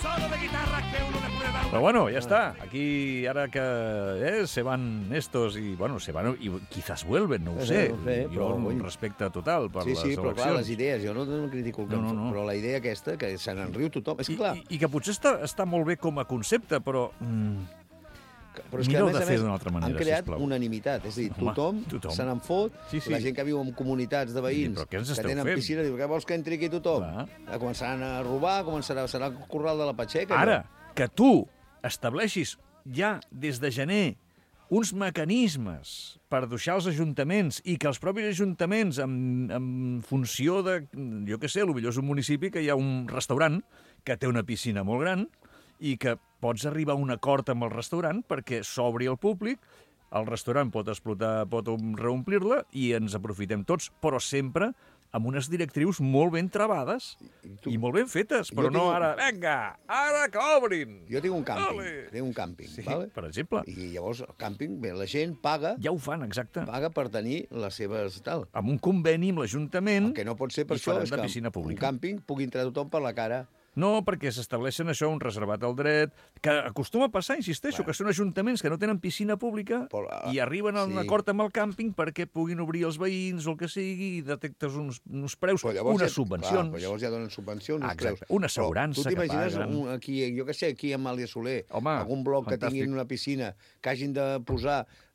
Però bueno, ja està. Aquí, ara que se van estos i, bueno, se van i quizás vuelven, no ho sé. Jo un respecte total per les eleccions. Sí, però clar, les idees, jo no critico el camp, però la idea aquesta, que se n'enriu tothom, és clar. I que potser està molt bé com a concepte, però... Però és que, a més, han creat unanimitat. És a dir, tothom se n'en fot, la gent que viu en comunitats de veïns que tenen piscina, diu, què vols que entri aquí tothom? Començaran a robar, serà el corral de la Patxeca. Ara, que tu estableixis ja des de gener uns mecanismes per deixar els ajuntaments i que els propis ajuntaments, en funció de, jo què sé, potser és un municipi que hi ha un restaurant que té una piscina molt gran i que pots arribar a un acord amb el restaurant perquè s'obri al públic, el restaurant pot explotar, pot reomplir-la i ens aprofitem tots, però sempre amb unes directrius molt ben travades i molt ben fetes, però no ara, vinga, ara que obrin! Jo tinc un càmping, sí, vale? Per exemple. I llavors el càmping, bé, la gent paga... Ja ho fan, exacte. Paga per tenir les seves tal. Amb un conveni amb l'Ajuntament... El que no pot ser per això és que un càmping pugui entrar tothom per la cara. No, perquè s'estableixen això, un reservat al dret, que acostuma a passar, insisteixo, que són ajuntaments que no tenen piscina pública i arriben a un acord amb el càmping perquè puguin obrir els veïns o el que sigui i detectes uns preus, unes subvencions. Però llavors ja donen subvencions, uns preus. Una assegurança que paguen. Tu t'imagines, jo què sé, aquí a Amàlia Soler, algun bloc que tinguin una piscina, que hagin de posar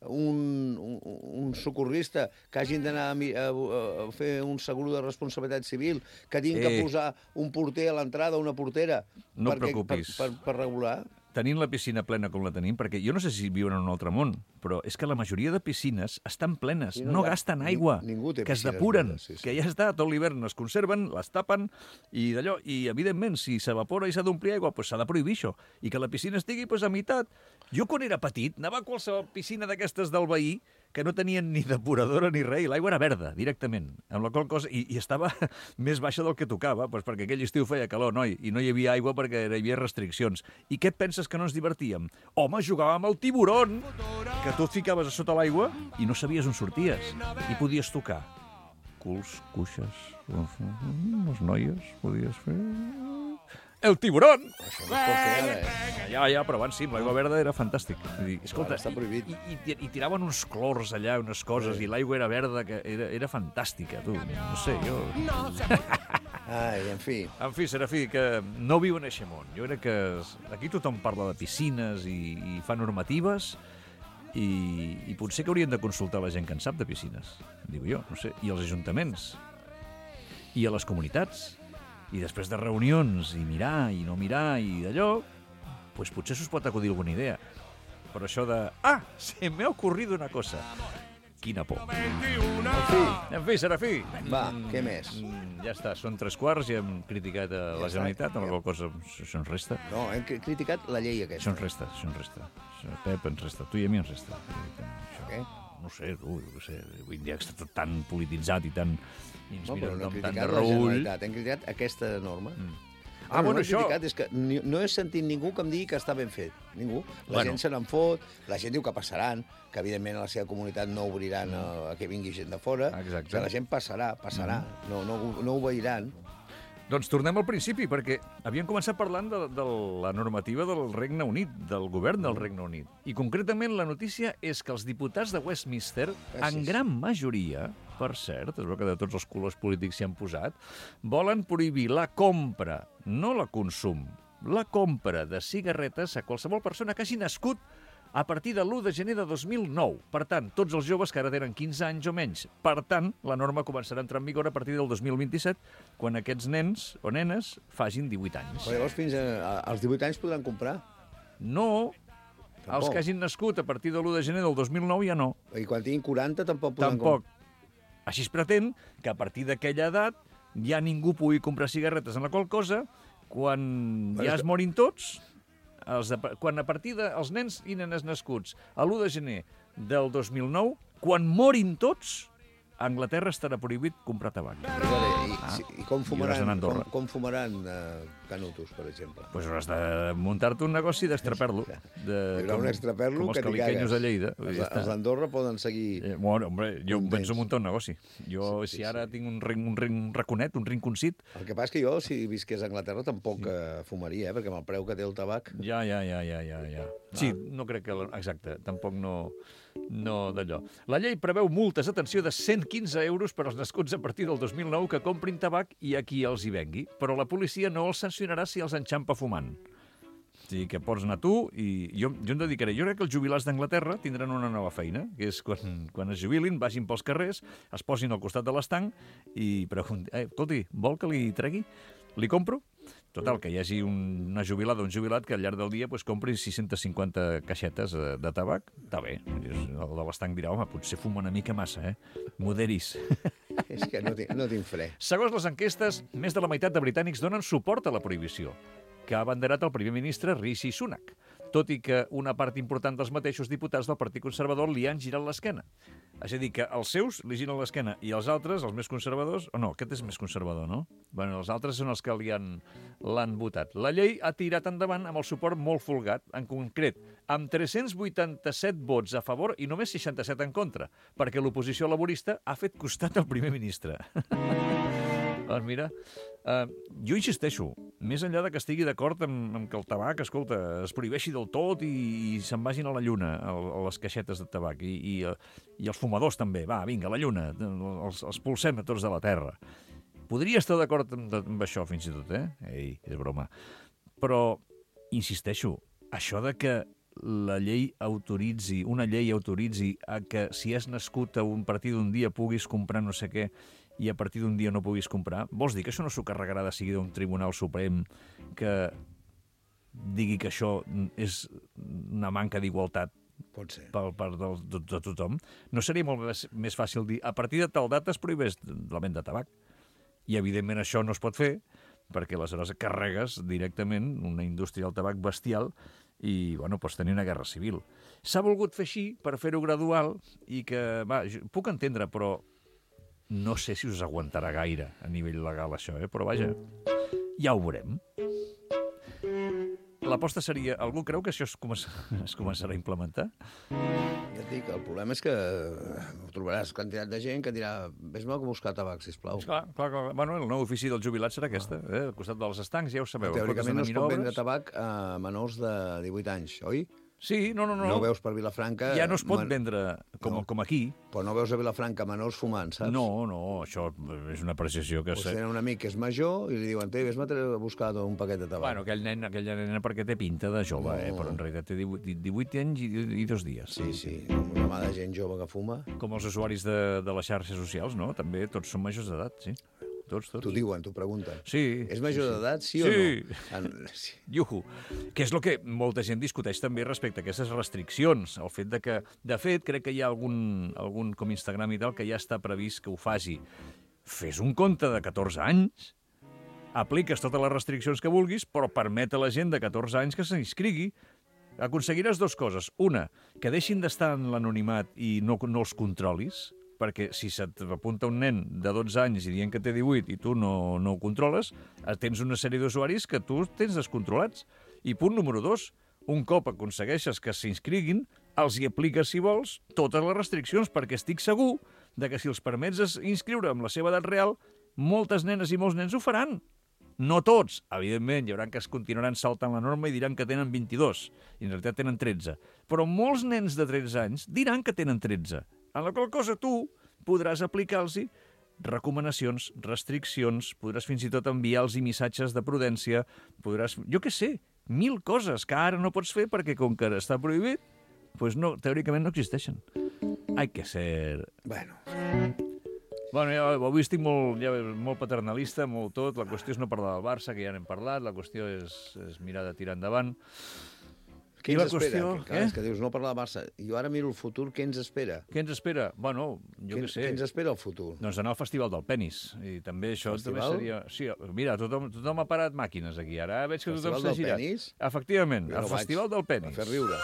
un socorrista que hagin d'anar a fer un seguro de responsabilitat civil, que tinguin que posar un porter a l'entrada o una portera No et preocupis. per regular. Tenint la piscina plena com la tenim, perquè jo no sé si viuen en un altre món, però és que la majoria de piscines estan plenes, no gasten aigua, que es depuren, que ja està, tot l'hivern es conserven, les tapen, i d'allò, i evidentment, si s'evapora i s'ha d'omplir aigua, doncs s'ha de prohibir això, i que la piscina estigui a meitat. Jo, quan era petit, anava a qualsevol piscina d'aquestes del veí, que no tenien ni depuradora ni res, i l'aigua era verda, directament, amb la qual cosa, i estava més baixa del que tocava, doncs perquè aquell estiu feia calor, noi, i no hi havia aigua perquè hi havia restriccions. I què et penses que no ens divertíem? Home, jugàvem al tiburón, que tu et ficaves a sota l'aigua i no sabies on sorties, i podies tocar culs, cuixes, les noies, podies fer... El tiburón! Això no es pot fer ara, Ja, però abans sí, l'aigua verda era fantàstic. Escolta, està prohibit. I tiraven uns clors allà, unes coses, i l'aigua era verda, que era fantàstica, tu. No sé, jo... Ai, en fi. En fi, Serafí, que no viu en eixe món. Jo crec que aquí tothom parla de piscines i fa normatives, i potser que haurien de consultar la gent que en sap de piscines, dic jo, no sé, i als ajuntaments, i a les comunitats, i després de reunions, i mirar, i no mirar, i d'allò, doncs potser s'us pot acudir alguna idea. Però això de... se m'ha ocorrido una cosa. Quina por. En fi, Serafí. Va, què més? Ja està, són 3:15 i hem criticat a la Generalitat, amb la qual cosa això ens resta. No, hem criticat la llei aquesta. Això ens resta. Pep, ens resta. Tu i a mi ens resta. Què? No sé, tu, jo què sé. Avui en dia està tot tan polititzat i tan... I ens miren no amb hem tant de criticat la reull. Generalitat, hem criticat aquesta norma. Bueno, això... És que no he sentit ningú que em digui que està ben fet. Ningú. La gent se n'en fot, la gent diu que passaran, que evidentment a la seva comunitat no obriran a que vingui gent de fora. Exacte. Que la gent passarà. No obeiran. Doncs tornem al principi, perquè havíem començat parlant de la normativa del Regne Unit, del govern del Regne Unit. I concretament la notícia és que els diputats de Westminster, en gran majoria, per cert, es veu que de tots els colors polítics s'hi han posat, volen prohibir la compra, no la consum, la compra de cigarretes a qualsevol persona que hagi nascut a partir de l'1 de gener de 2009. Per tant, tots els joves que ara tenen 15 anys o menys. Per tant, la norma començarà a entrar en vigor a partir del 2027, quan aquests nens o nenes fagin 18 anys. Però llavors fins als 18 anys podran comprar? No, els que hagin nascut a partir de l'1 de gener del 2009 ja no. I quan tinguin 40 tampoc podran comprar? Tampoc. Així es pretén que a partir d'aquella edat ja ningú pugui comprar cigarretes, en la qual cosa, quan ja es morin tots... Quan a partir dels nens i nenes nascuts a l'1 de gener del 2009, quan morin tots, a Anglaterra estarà prohibit comprar tabac. I com fumaran canutos, per exemple? Doncs hauràs de muntar-te un negoci d'extraperlo. Hi haurà un extraperlo que t'hi cagues. A Lleida. Els d'Andorra poden seguir... Bueno, hombre, jo penso muntar un negoci. Jo, si ara tinc un raconet, un rinconcit... El que passa és que jo, si visqués a Anglaterra, tampoc fumaria, perquè amb el preu que té el tabac... Ja. Sí, no crec que... Exacte, tampoc no d'allò. La llei preveu multes, atenció, de 115 euros per als nascuts a partir del 2009 que comprin tabac i a qui els hi vengui, però la policia no els sancionarà si els enxampa fumant. O sigui, que pots anar tu i jo em dedicaré. Jo crec que els jubilats d'Anglaterra tindran una nova feina, que és quan es jubilin, vagin pels carrers, es posin al costat de l'estanc i preguntin, escolti, vol que li tregui? Li compro? Total, que hi hagi una jubilada o un jubilat que al llarg del dia compri 650 caixetes de tabac. Està bé. El de l'estanc dirà, home, potser fuma una mica massa, Moderis. És que no tinc fre. Segons les enquestes, més de la meitat de britànics donen suport a la prohibició, que ha abanderat el primer ministre Rishi Sunak, tot i que una part important dels mateixos diputats del Partit Conservador li han girat l'esquena. És a dir, que els seus li giren l'esquena i els altres, els més conservadors... O no, aquest és més conservador, no? Bueno, els altres són els que l'han votat. La llei ha tirat endavant amb el suport molt folgat, en concret, amb 387 vots a favor i només 67 en contra, perquè l'oposició laborista ha fet costat al primer ministre. Doncs mira, jo insisteixo, més enllà de que estigui d'acord amb que el tabac, escolta, es prohibeixi del tot i se'n vagin a la lluna, a les caixetes de tabac, i els fumadors també, va, vinga, a la lluna, els pulsem a tots de la terra. Podria estar d'acord amb això, fins i tot, Ei, és broma. Però, insisteixo, això de que la llei autoritzi, una llei autoritzi a que si has nascut a partir d'un dia puguis comprar no sé què i a partir d'un dia no puguis comprar, vols dir que això no s'ho carregarà de seguida un Tribunal Suprem que digui que això és una manca d'igualtat Pot ser. de tothom? No seria molt més fàcil dir a partir de tal data es prohibeix la venda de tabac? I evidentment això no es pot fer perquè aleshores carregues directament una indústria del tabac bestial i, bueno, pots tenir una guerra civil. S'ha volgut fer així per fer-ho gradual i que, puc entendre, però no sé si us aguantarà gaire a nivell legal això, però vaja, ja ho veurem. L'aposta seria, algú creu que això es començarà a implementar? Ja et dic, el problema és que trobaràs quantitat de gent que dirà vés-me a buscar tabac, sisplau. Clar. Bueno, el nou ofici del jubilat serà aquesta, al costat dels estancs, ja ho sabeu. Teòricament no es pot vendre tabac a menors de 18 anys, oi? Sí, no. No veus per Vilafranca... Ja no es pot vendre com aquí. Però no veus a Vilafranca menors fumant, saps? No, això és una apreciació que... Potser tenen un amic que és major i li diuen vés-me a buscar un paquet de tabac. Bueno, aquella nena perquè té pinta de jove, però en realitat té 18 anys i 2 dies. Sí, una mà de gent jove que fuma. Com els usuaris de les xarxes socials, no? També tots són majors d'edat, sí. Tots. T'ho diuen, t'ho pregunten. Sí. És major d'edat, sí o no? Sí. Iuhu. Que és el que molta gent discuteix també respecte a aquestes restriccions. El fet que, de fet, crec que hi ha algun com Instagram i tal que ja està previst que ho faci. Fes un compte de 14 anys, apliques totes les restriccions que vulguis, però permet a la gent de 14 anys que s'inscrigui. Aconseguiràs 2 coses. Una, que deixin d'estar en l'anonimat i no els controlis, perquè si se't apunta un nen de 12 anys i dient que té 18 i tu no ho controles, tens una sèrie d'usuaris que tu tens descontrolats. I punt número 2, un cop aconsegueixes que s'inscriguin, els hi apliques, si vols, totes les restriccions, perquè estic segur de que si els permets inscriure amb la seva edat real, moltes nenes i molts nens ho faran. No tots, evidentment, hi haurà que es continuaran saltant la norma i diran que tenen 22, i en realitat tenen 13. Però molts nens de 13 anys diran que tenen 13. En la qual cosa tu podràs aplicar-los recomanacions, restriccions, podràs fins i tot enviar-los missatges de prudència, podràs, jo què sé, 1000 coses que ara no pots fer perquè com que està prohibit, doncs no, teòricament no existeixen. Hay que ser... Bueno, ja avui estic molt paternalista, molt tot. La qüestió és no parlar del Barça, que ja n'hem parlat, la qüestió és mirar de tirar endavant. Què ens espera? És que dius, no parlar de Barça. Jo ara miro el futur, què ens espera? Què ens espera? Bueno, jo què sé. Què ens espera el futur? Doncs anar al Festival del Penis. I també això també seria... Sí, mira, tothom ha parat màquines aquí. Ara veig que tothom s'ha girat. Festival del Penis? Efectivament, el Festival del Penis. A fer riure.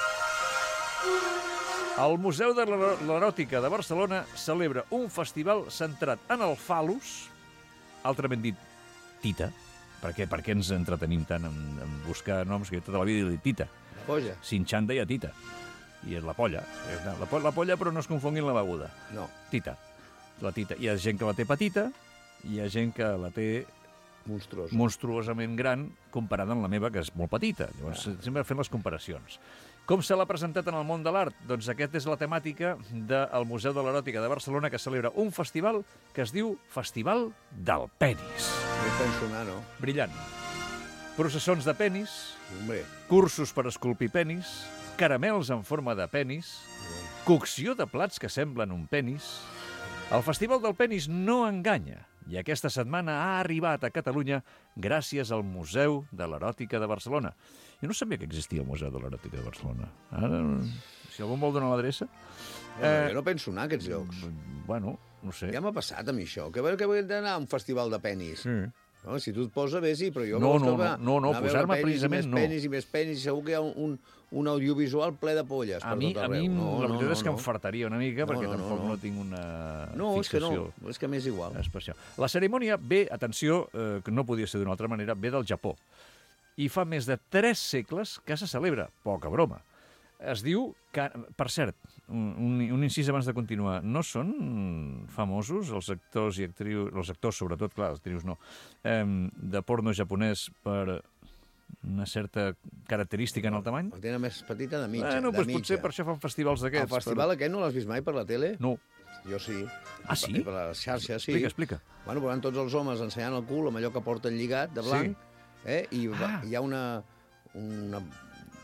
El Museu de l'Eròtica de Barcelona celebra un festival centrat en el fal·lus, altrament dit, tita. Per què ens entretenim tant en buscar noms que tota la vida he dit tita? La polla. Sinxan deia tita. I és la polla. La polla, però no es confonguin la beguda. No. Tita. La tita. Hi ha gent que la té petita, i hi ha gent que la té monstruosament gran comparada amb la meva, que és molt petita. Llavors, sempre fent les comparacions. Com se l'ha presentat en el món de l'art? Doncs aquesta és la temàtica del Museu de l'Eròtica de Barcelona, que celebra un festival que es diu Festival del Penis. No penso sonar, no? Brillant. Processons de penis, cursos per esculpir penis, caramels en forma de penis, cocció de plats que semblen un penis. El Festival del Penis no enganya, i aquesta setmana ha arribat a Catalunya gràcies al Museu de l'Eròtica de Barcelona. Jo no sabia que existia el Museu de l'Eròtica de Barcelona. Ara, si algú vol donar l'adreça... Jo no penso anar a aquests llocs. Bueno, no sé. Ja m'ha passat a mi això, que vull anar a un festival de penis. Sí. No, si tu et poses, vés-hi, però jo... No, posar-me precisament no. I més penis, i segur que hi ha un audiovisual ple de polles per tot arreu. A mi la veritat és que em fartaria una mica, perquè tampoc no tinc una fixació. No, és que m'és igual. Especial. La cerimònia ve, atenció, que no podia ser d'una altra manera, ve del Japó. I fa més de 3 segles que se celebra. Poca broma. Es diu, per cert, un incís abans de continuar, no són famosos els actors i actrius, els actors sobretot, clar, les actrius no, de porno japonès per una certa característica en el tamany? La tenen més petita de mitja. Bueno, doncs potser per això fan festivals d'aquests. El festival aquest no l'has vist mai per la tele? No. Jo sí. Ah, sí? Per les xarxes, sí. Explica. Bueno, van tots els homes ensenyant el cul amb allò que porten lligat de blanc, i hi ha una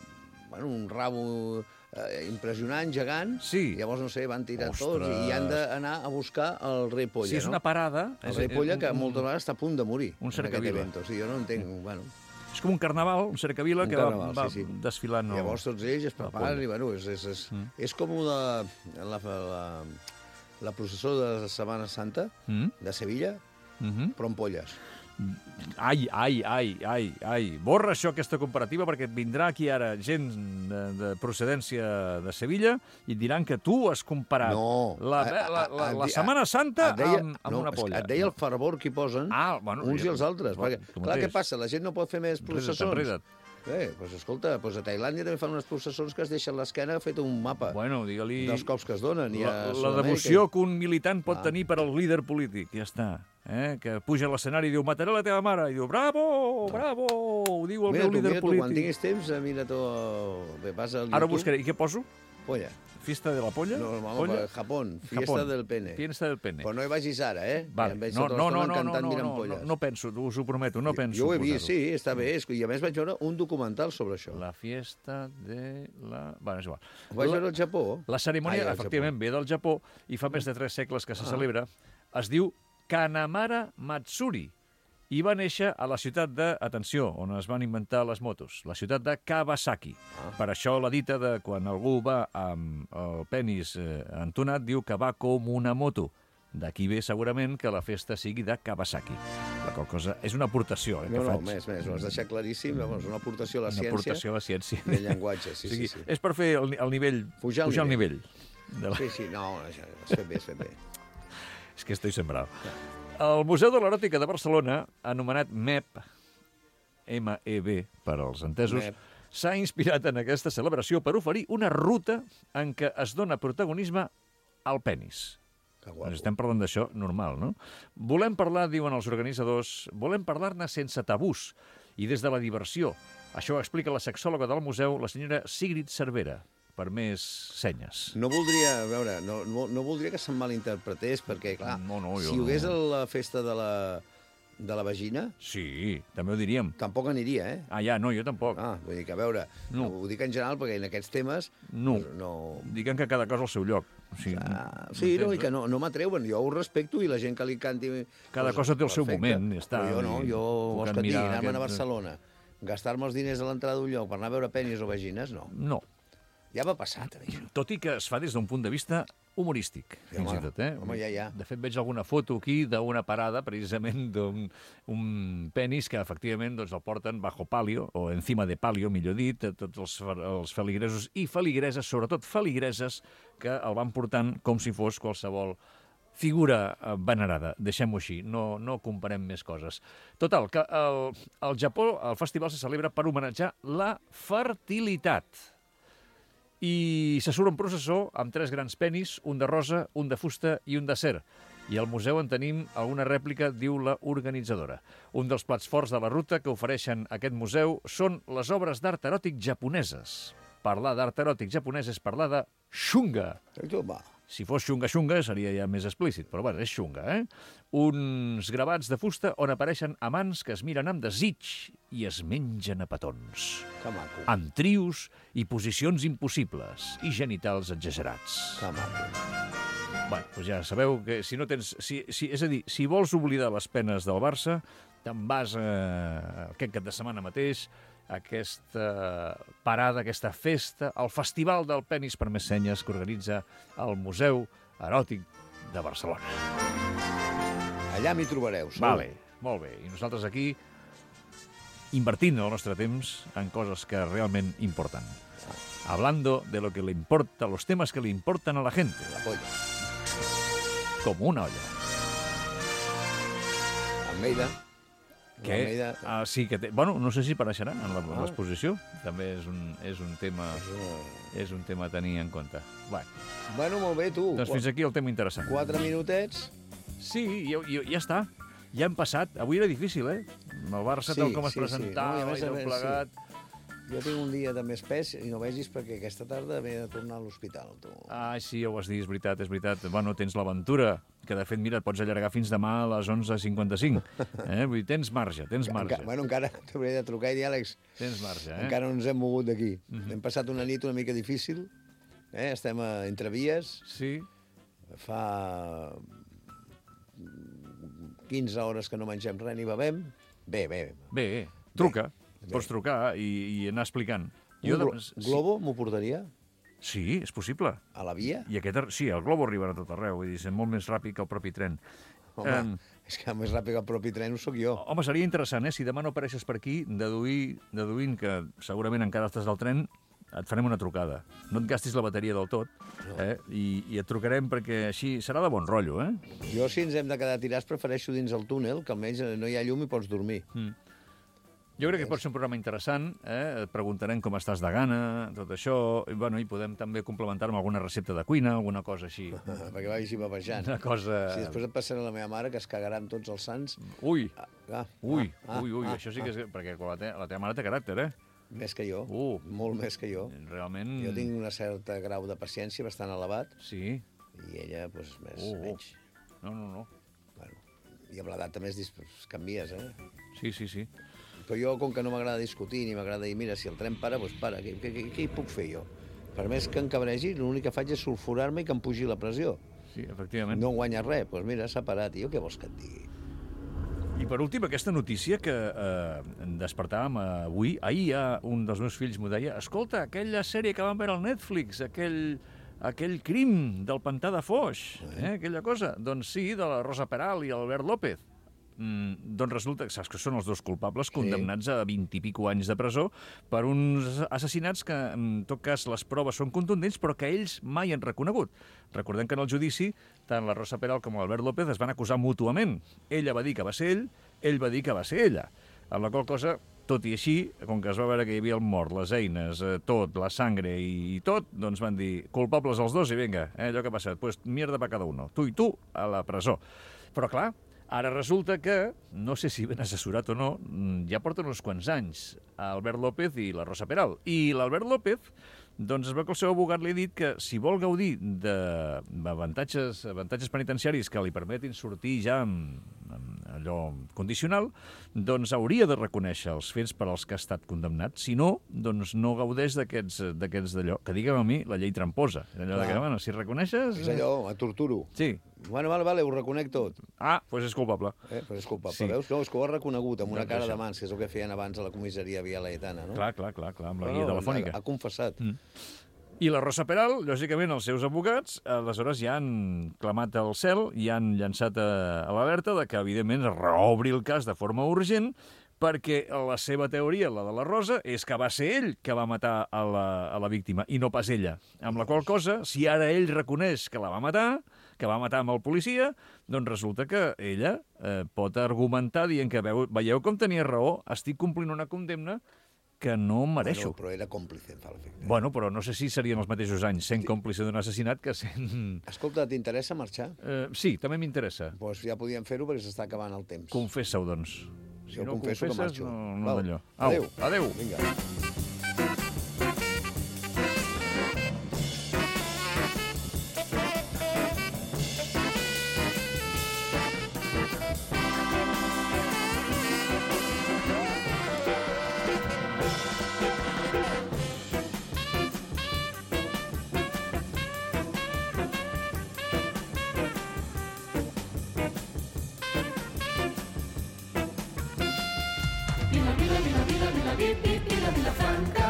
un rabo impressionant, gegant, Sí. i llavors, no sé, van tirar Ostres. tots i han d'anar a buscar el rei Polla, Sí, és una no? parada. El rei Polla, que moltes vegades està a punt de morir un en aquest cercavila. event. O sigui, jo no entenc, bueno... És com un carnaval, un cercavila Un que carnaval, va sí. desfilant. Llavors tots ells es preparen Polla. i, bueno, és com la processó de Setmana Santa de Sevilla, però amb polles. Ai. Borra això, aquesta comparativa, perquè et vindrà aquí ara gent de procedència de Sevilla i et diran que tu has comparat No. la Setmana Santa amb una polla. Et deia el fervor que hi posen uns i els altres. Perquè, clar, què passa? La gent no pot fer més processons. Enreda't. Doncs escolta, a Tailàndia també fan unes processons que es deixen l'esquena fet un mapa Bueno, digue-li... dels cops que es donen. La devoció que un militant pot tenir per al líder polític, ja està. Que puja a l'escenari i diu, mataré la teva mare, i diu, bravo, ho diu el meu líder polític. Quan tinguis temps, mira-t'ho... Vas al YouTube. Ara ho buscaré. I què poso? Polla. Fiesta de la polla? No, Polla? Japón, fiesta del pene. Fiesta del pene. Però no hi vagis ara, Vale. Em veig tota l'estona cantant mirant polles. No penso, us ho prometo, no penso. Jo ho he vist, sí, està bé. I a més vaig veure un documental sobre això. La fiesta de la... Bueno, és igual. Ho vaig veure al Japó. La cerimònia, efectivament, ve del Japó i fa més de 3 segles que se celebra. Es diu Kanamara Matsuri i va néixer a la ciutat de, atenció, on es van inventar les motos, la ciutat de Kawasaki. Per això la dita de quan algú va amb el penis entonat diu que va com una moto. D'aquí ve segurament que la festa sigui de Kawasaki. La qual cosa és una aportació que faig. Més, ho has deixat claríssim, una aportació a la ciència. Una aportació a la ciència. De llenguatge, sí. És per fer el nivell... Pujar el nivell. Sí, no, has fet bé. És que estoy sembrado. El Museu de l'Eròtica de Barcelona, anomenat MEB, M-E-B per als entesos, s'ha inspirat en aquesta celebració per oferir una ruta en què es dona protagonisme al penis. Ens estem parlant d'això normal, no? Volem parlar, diuen els organitzadors, volem parlar-ne sense tabús i des de la diversió. Això ho explica la sexòloga del museu, la senyora Sigrid Cervera, per més senyes. No voldria que se'm malinterpretés, perquè, clar, si hi hagués la festa de la vagina... Sí, també ho diríem. Tampoc aniria, no, jo tampoc. Vull dir que, a veure, ho dic en general, perquè en aquests temes... No. Diguem que cada cosa al seu lloc. Sí, i que no m'atreuen. Jo ho respecto i la gent que li canti... Cada cosa té el seu moment. Però jo no, vols que et digui, anar-me'n a Barcelona, gastar-me els diners a l'entrada d'un lloc per anar a veure penis o vagines, no. No. Ja m'ha passat, això. Tot i que es fa des d'un punt de vista humorístic, fins i tot, Home, ja. De fet, veig alguna foto aquí d'una parada, precisament, d'un penis que, efectivament, doncs, el porten bajo palio, o encima de palio, millor dit, tots els feligresos i feligreses, sobretot feligreses, que el van portant com si fos qualsevol figura venerada. Deixem-ho així, no comparem més coses. Total, que al Japó el festival se celebra per homenatjar la fertilitat. I se surt en processó amb 3 grans penis, un de rosa, un de fusta i un d'acer. I al museu en tenim alguna rèplica, diu la organitzadora. Un dels plats forts de la ruta que ofereixen aquest museu són les obres d'art eròtic japoneses. Parlar d'art eròtic japonès és parlar de shunga. Si fos xunga-xunga seria ja més explícit, però bueno, és xunga, Uns gravats de fusta on apareixen amants que es miren amb desig i es mengen a petons. Que maco. Amb trios i posicions impossibles i genitals exagerats. Que maco. Bé, doncs ja sabeu que si no tens... és a dir, si vols oblidar les penes del Barça, te'n vas aquest cap de setmana mateix aquesta parada, aquesta festa, el Festival del Penis per més senyes que organitza el Museu Eròtic de Barcelona. Allà m'hi trobareu. Vale, molt bé. I nosaltres aquí invertint el nostre temps en coses que realment importen. Hablando de lo que le importa, los temas que le importan a la gente. La polla. Como una olla. Almeida. Que, sí que té, bueno, no sé si apareixerà en l'exposició. També és un tema a tenir en compte. Bueno, molt bé, tu. Doncs fins aquí el tema interessant. 4 minutets. Sí, ja està. Ja hem passat. Avui era difícil, El Barça tal com es presentava i tot plegat. Jo tinc un dia de més pes i no vegis perquè aquesta tarda m'he de tornar a l'hospital. Ah, sí, ja ho has dit, és veritat, és veritat. Bueno, tens l'aventura, que de fet, mira, et pots allargar fins demà a les 11:55. Vull dir, tens marge, tens marge. Bueno, encara t'hauré de trucar i dir, Àlex, Tens marge, encara no ens hem mogut d'aquí. Hem passat una nit una mica difícil, estem entre vies. Sí. Fa 15 hores que no mengem res ni bevem. Bé. Truca. Pots trucar i anar explicant. Globo m'ho portaria? Sí, és possible. A la via? Sí, el Globo arribarà a tot arreu, vull dir, és molt més ràpid que el propi tren. Home, és que més ràpid que el propi tren ho sóc jo. Home, seria interessant, si demà no apareixes per aquí, deduint que segurament encara estàs al tren, et farem una trucada. No et gastis la bateria del tot, i et trucarem perquè així serà de bon rotllo, Jo, si ens hem de quedar tirats, prefereixo dins el túnel, que almenys no hi ha llum i pots dormir. Jo crec que pot ser un programa interessant, et preguntarem com estàs de gana, tot això, i podem també complementar amb alguna recepta de cuina, alguna cosa així. Perquè vagi bavejant. Una cosa... Si després et passarà a la meva mare, que es cagaran tots els sants... Ui, això sí que és... Perquè la teva mare té caràcter, Més que jo, molt més que jo. Realment... Jo tinc un cert grau de paciència bastant elevat. Sí. I ella, doncs, menys. No. Bueno, i amb l'edat també canvies, Sí. Però jo, com que no m'agrada discutir, ni m'agrada dir, mira, si el tren para, doncs para. Què hi puc fer jo? Per més que em cabregi, l'únic que faig és sulfurar-me i que em pugi la pressió. Sí, efectivament. No guanyes res, doncs mira, s'ha parat. I jo què vols que et digui? I per últim, aquesta notícia que despertàvem avui, ahir un dels meus fills m'ho deia, escolta, aquella sèrie que vam veure al Netflix, aquell crim del pantà de Foix, aquella cosa, doncs sí, de la Rosa Peral i Albert López. Doncs resulta que saps que són els dos culpables condemnats a 20 i pico anys de presó per uns assassinats que, en tot cas, les proves són contundents, però que ells mai han reconegut. Recordem que en el judici, tant la Rosa Peral com l'Albert López es van acusar mútuament. Ella va dir que va ser ell va dir que va ser ella. Amb la qual cosa, tot i així, com que es va veure que hi havia el mort, les eines, tot, la sangre i tot, doncs van dir, culpables els dos i vinga, allò que ha passat, pues mierda per cada uno, tu i tu a la presó. Però clar, ara resulta que, no sé si ben assessorat o no, ja porten uns quants anys Albert López i la Rosa Peral. I l'Albert López, doncs es veu que el seu abogat li ha dit que si vol gaudir d'avantatges penitenciaris que li permetin sortir ja amb allò condicional, doncs hauria de reconèixer els fets per als que ha estat condemnat. Si no, doncs no gaudeix d'aquests d'allò. Que digueu a mi la llei tramposa. Allò que, bueno, si reconeixes... És allò, a torturo. Sí. Bueno, vale, ho reconec tot. Doncs és culpable. Doncs és culpable, sí. Veus? No, és que ho ha reconegut amb una cara de mans, que és el que feien abans a la comissaria Via Laietana, no? Clar, amb la guia telefònica. Ha confessat. I la Rosa Peral, lògicament, els seus advocats, aleshores ja han clamat al cel i han llançat a l'alerta de que, evidentment, es reobri el cas de forma urgent perquè la seva teoria, la de la Rosa, és que va ser ell que va matar a la víctima i no pas ella. Amb la qual cosa, si ara ell reconeix que la va matar, que va matar amb el policia, doncs resulta que ella pot argumentar dient que veieu com tenia raó, estic complint una condemna que no mereixo. Bueno, però era còmplice, em fa l'efecte. Bueno, però no sé si serien els mateixos anys sent còmplice d'un assassinat que sent... Escolta, t'interessa marxar? Sí, també m'interessa. Doncs ja podíem fer-ho perquè s'està acabant el temps. Confessa-ho, doncs. Si no confesso que marxo. No d'allò. Adéu. Adéu. Vinga. Vila Franca.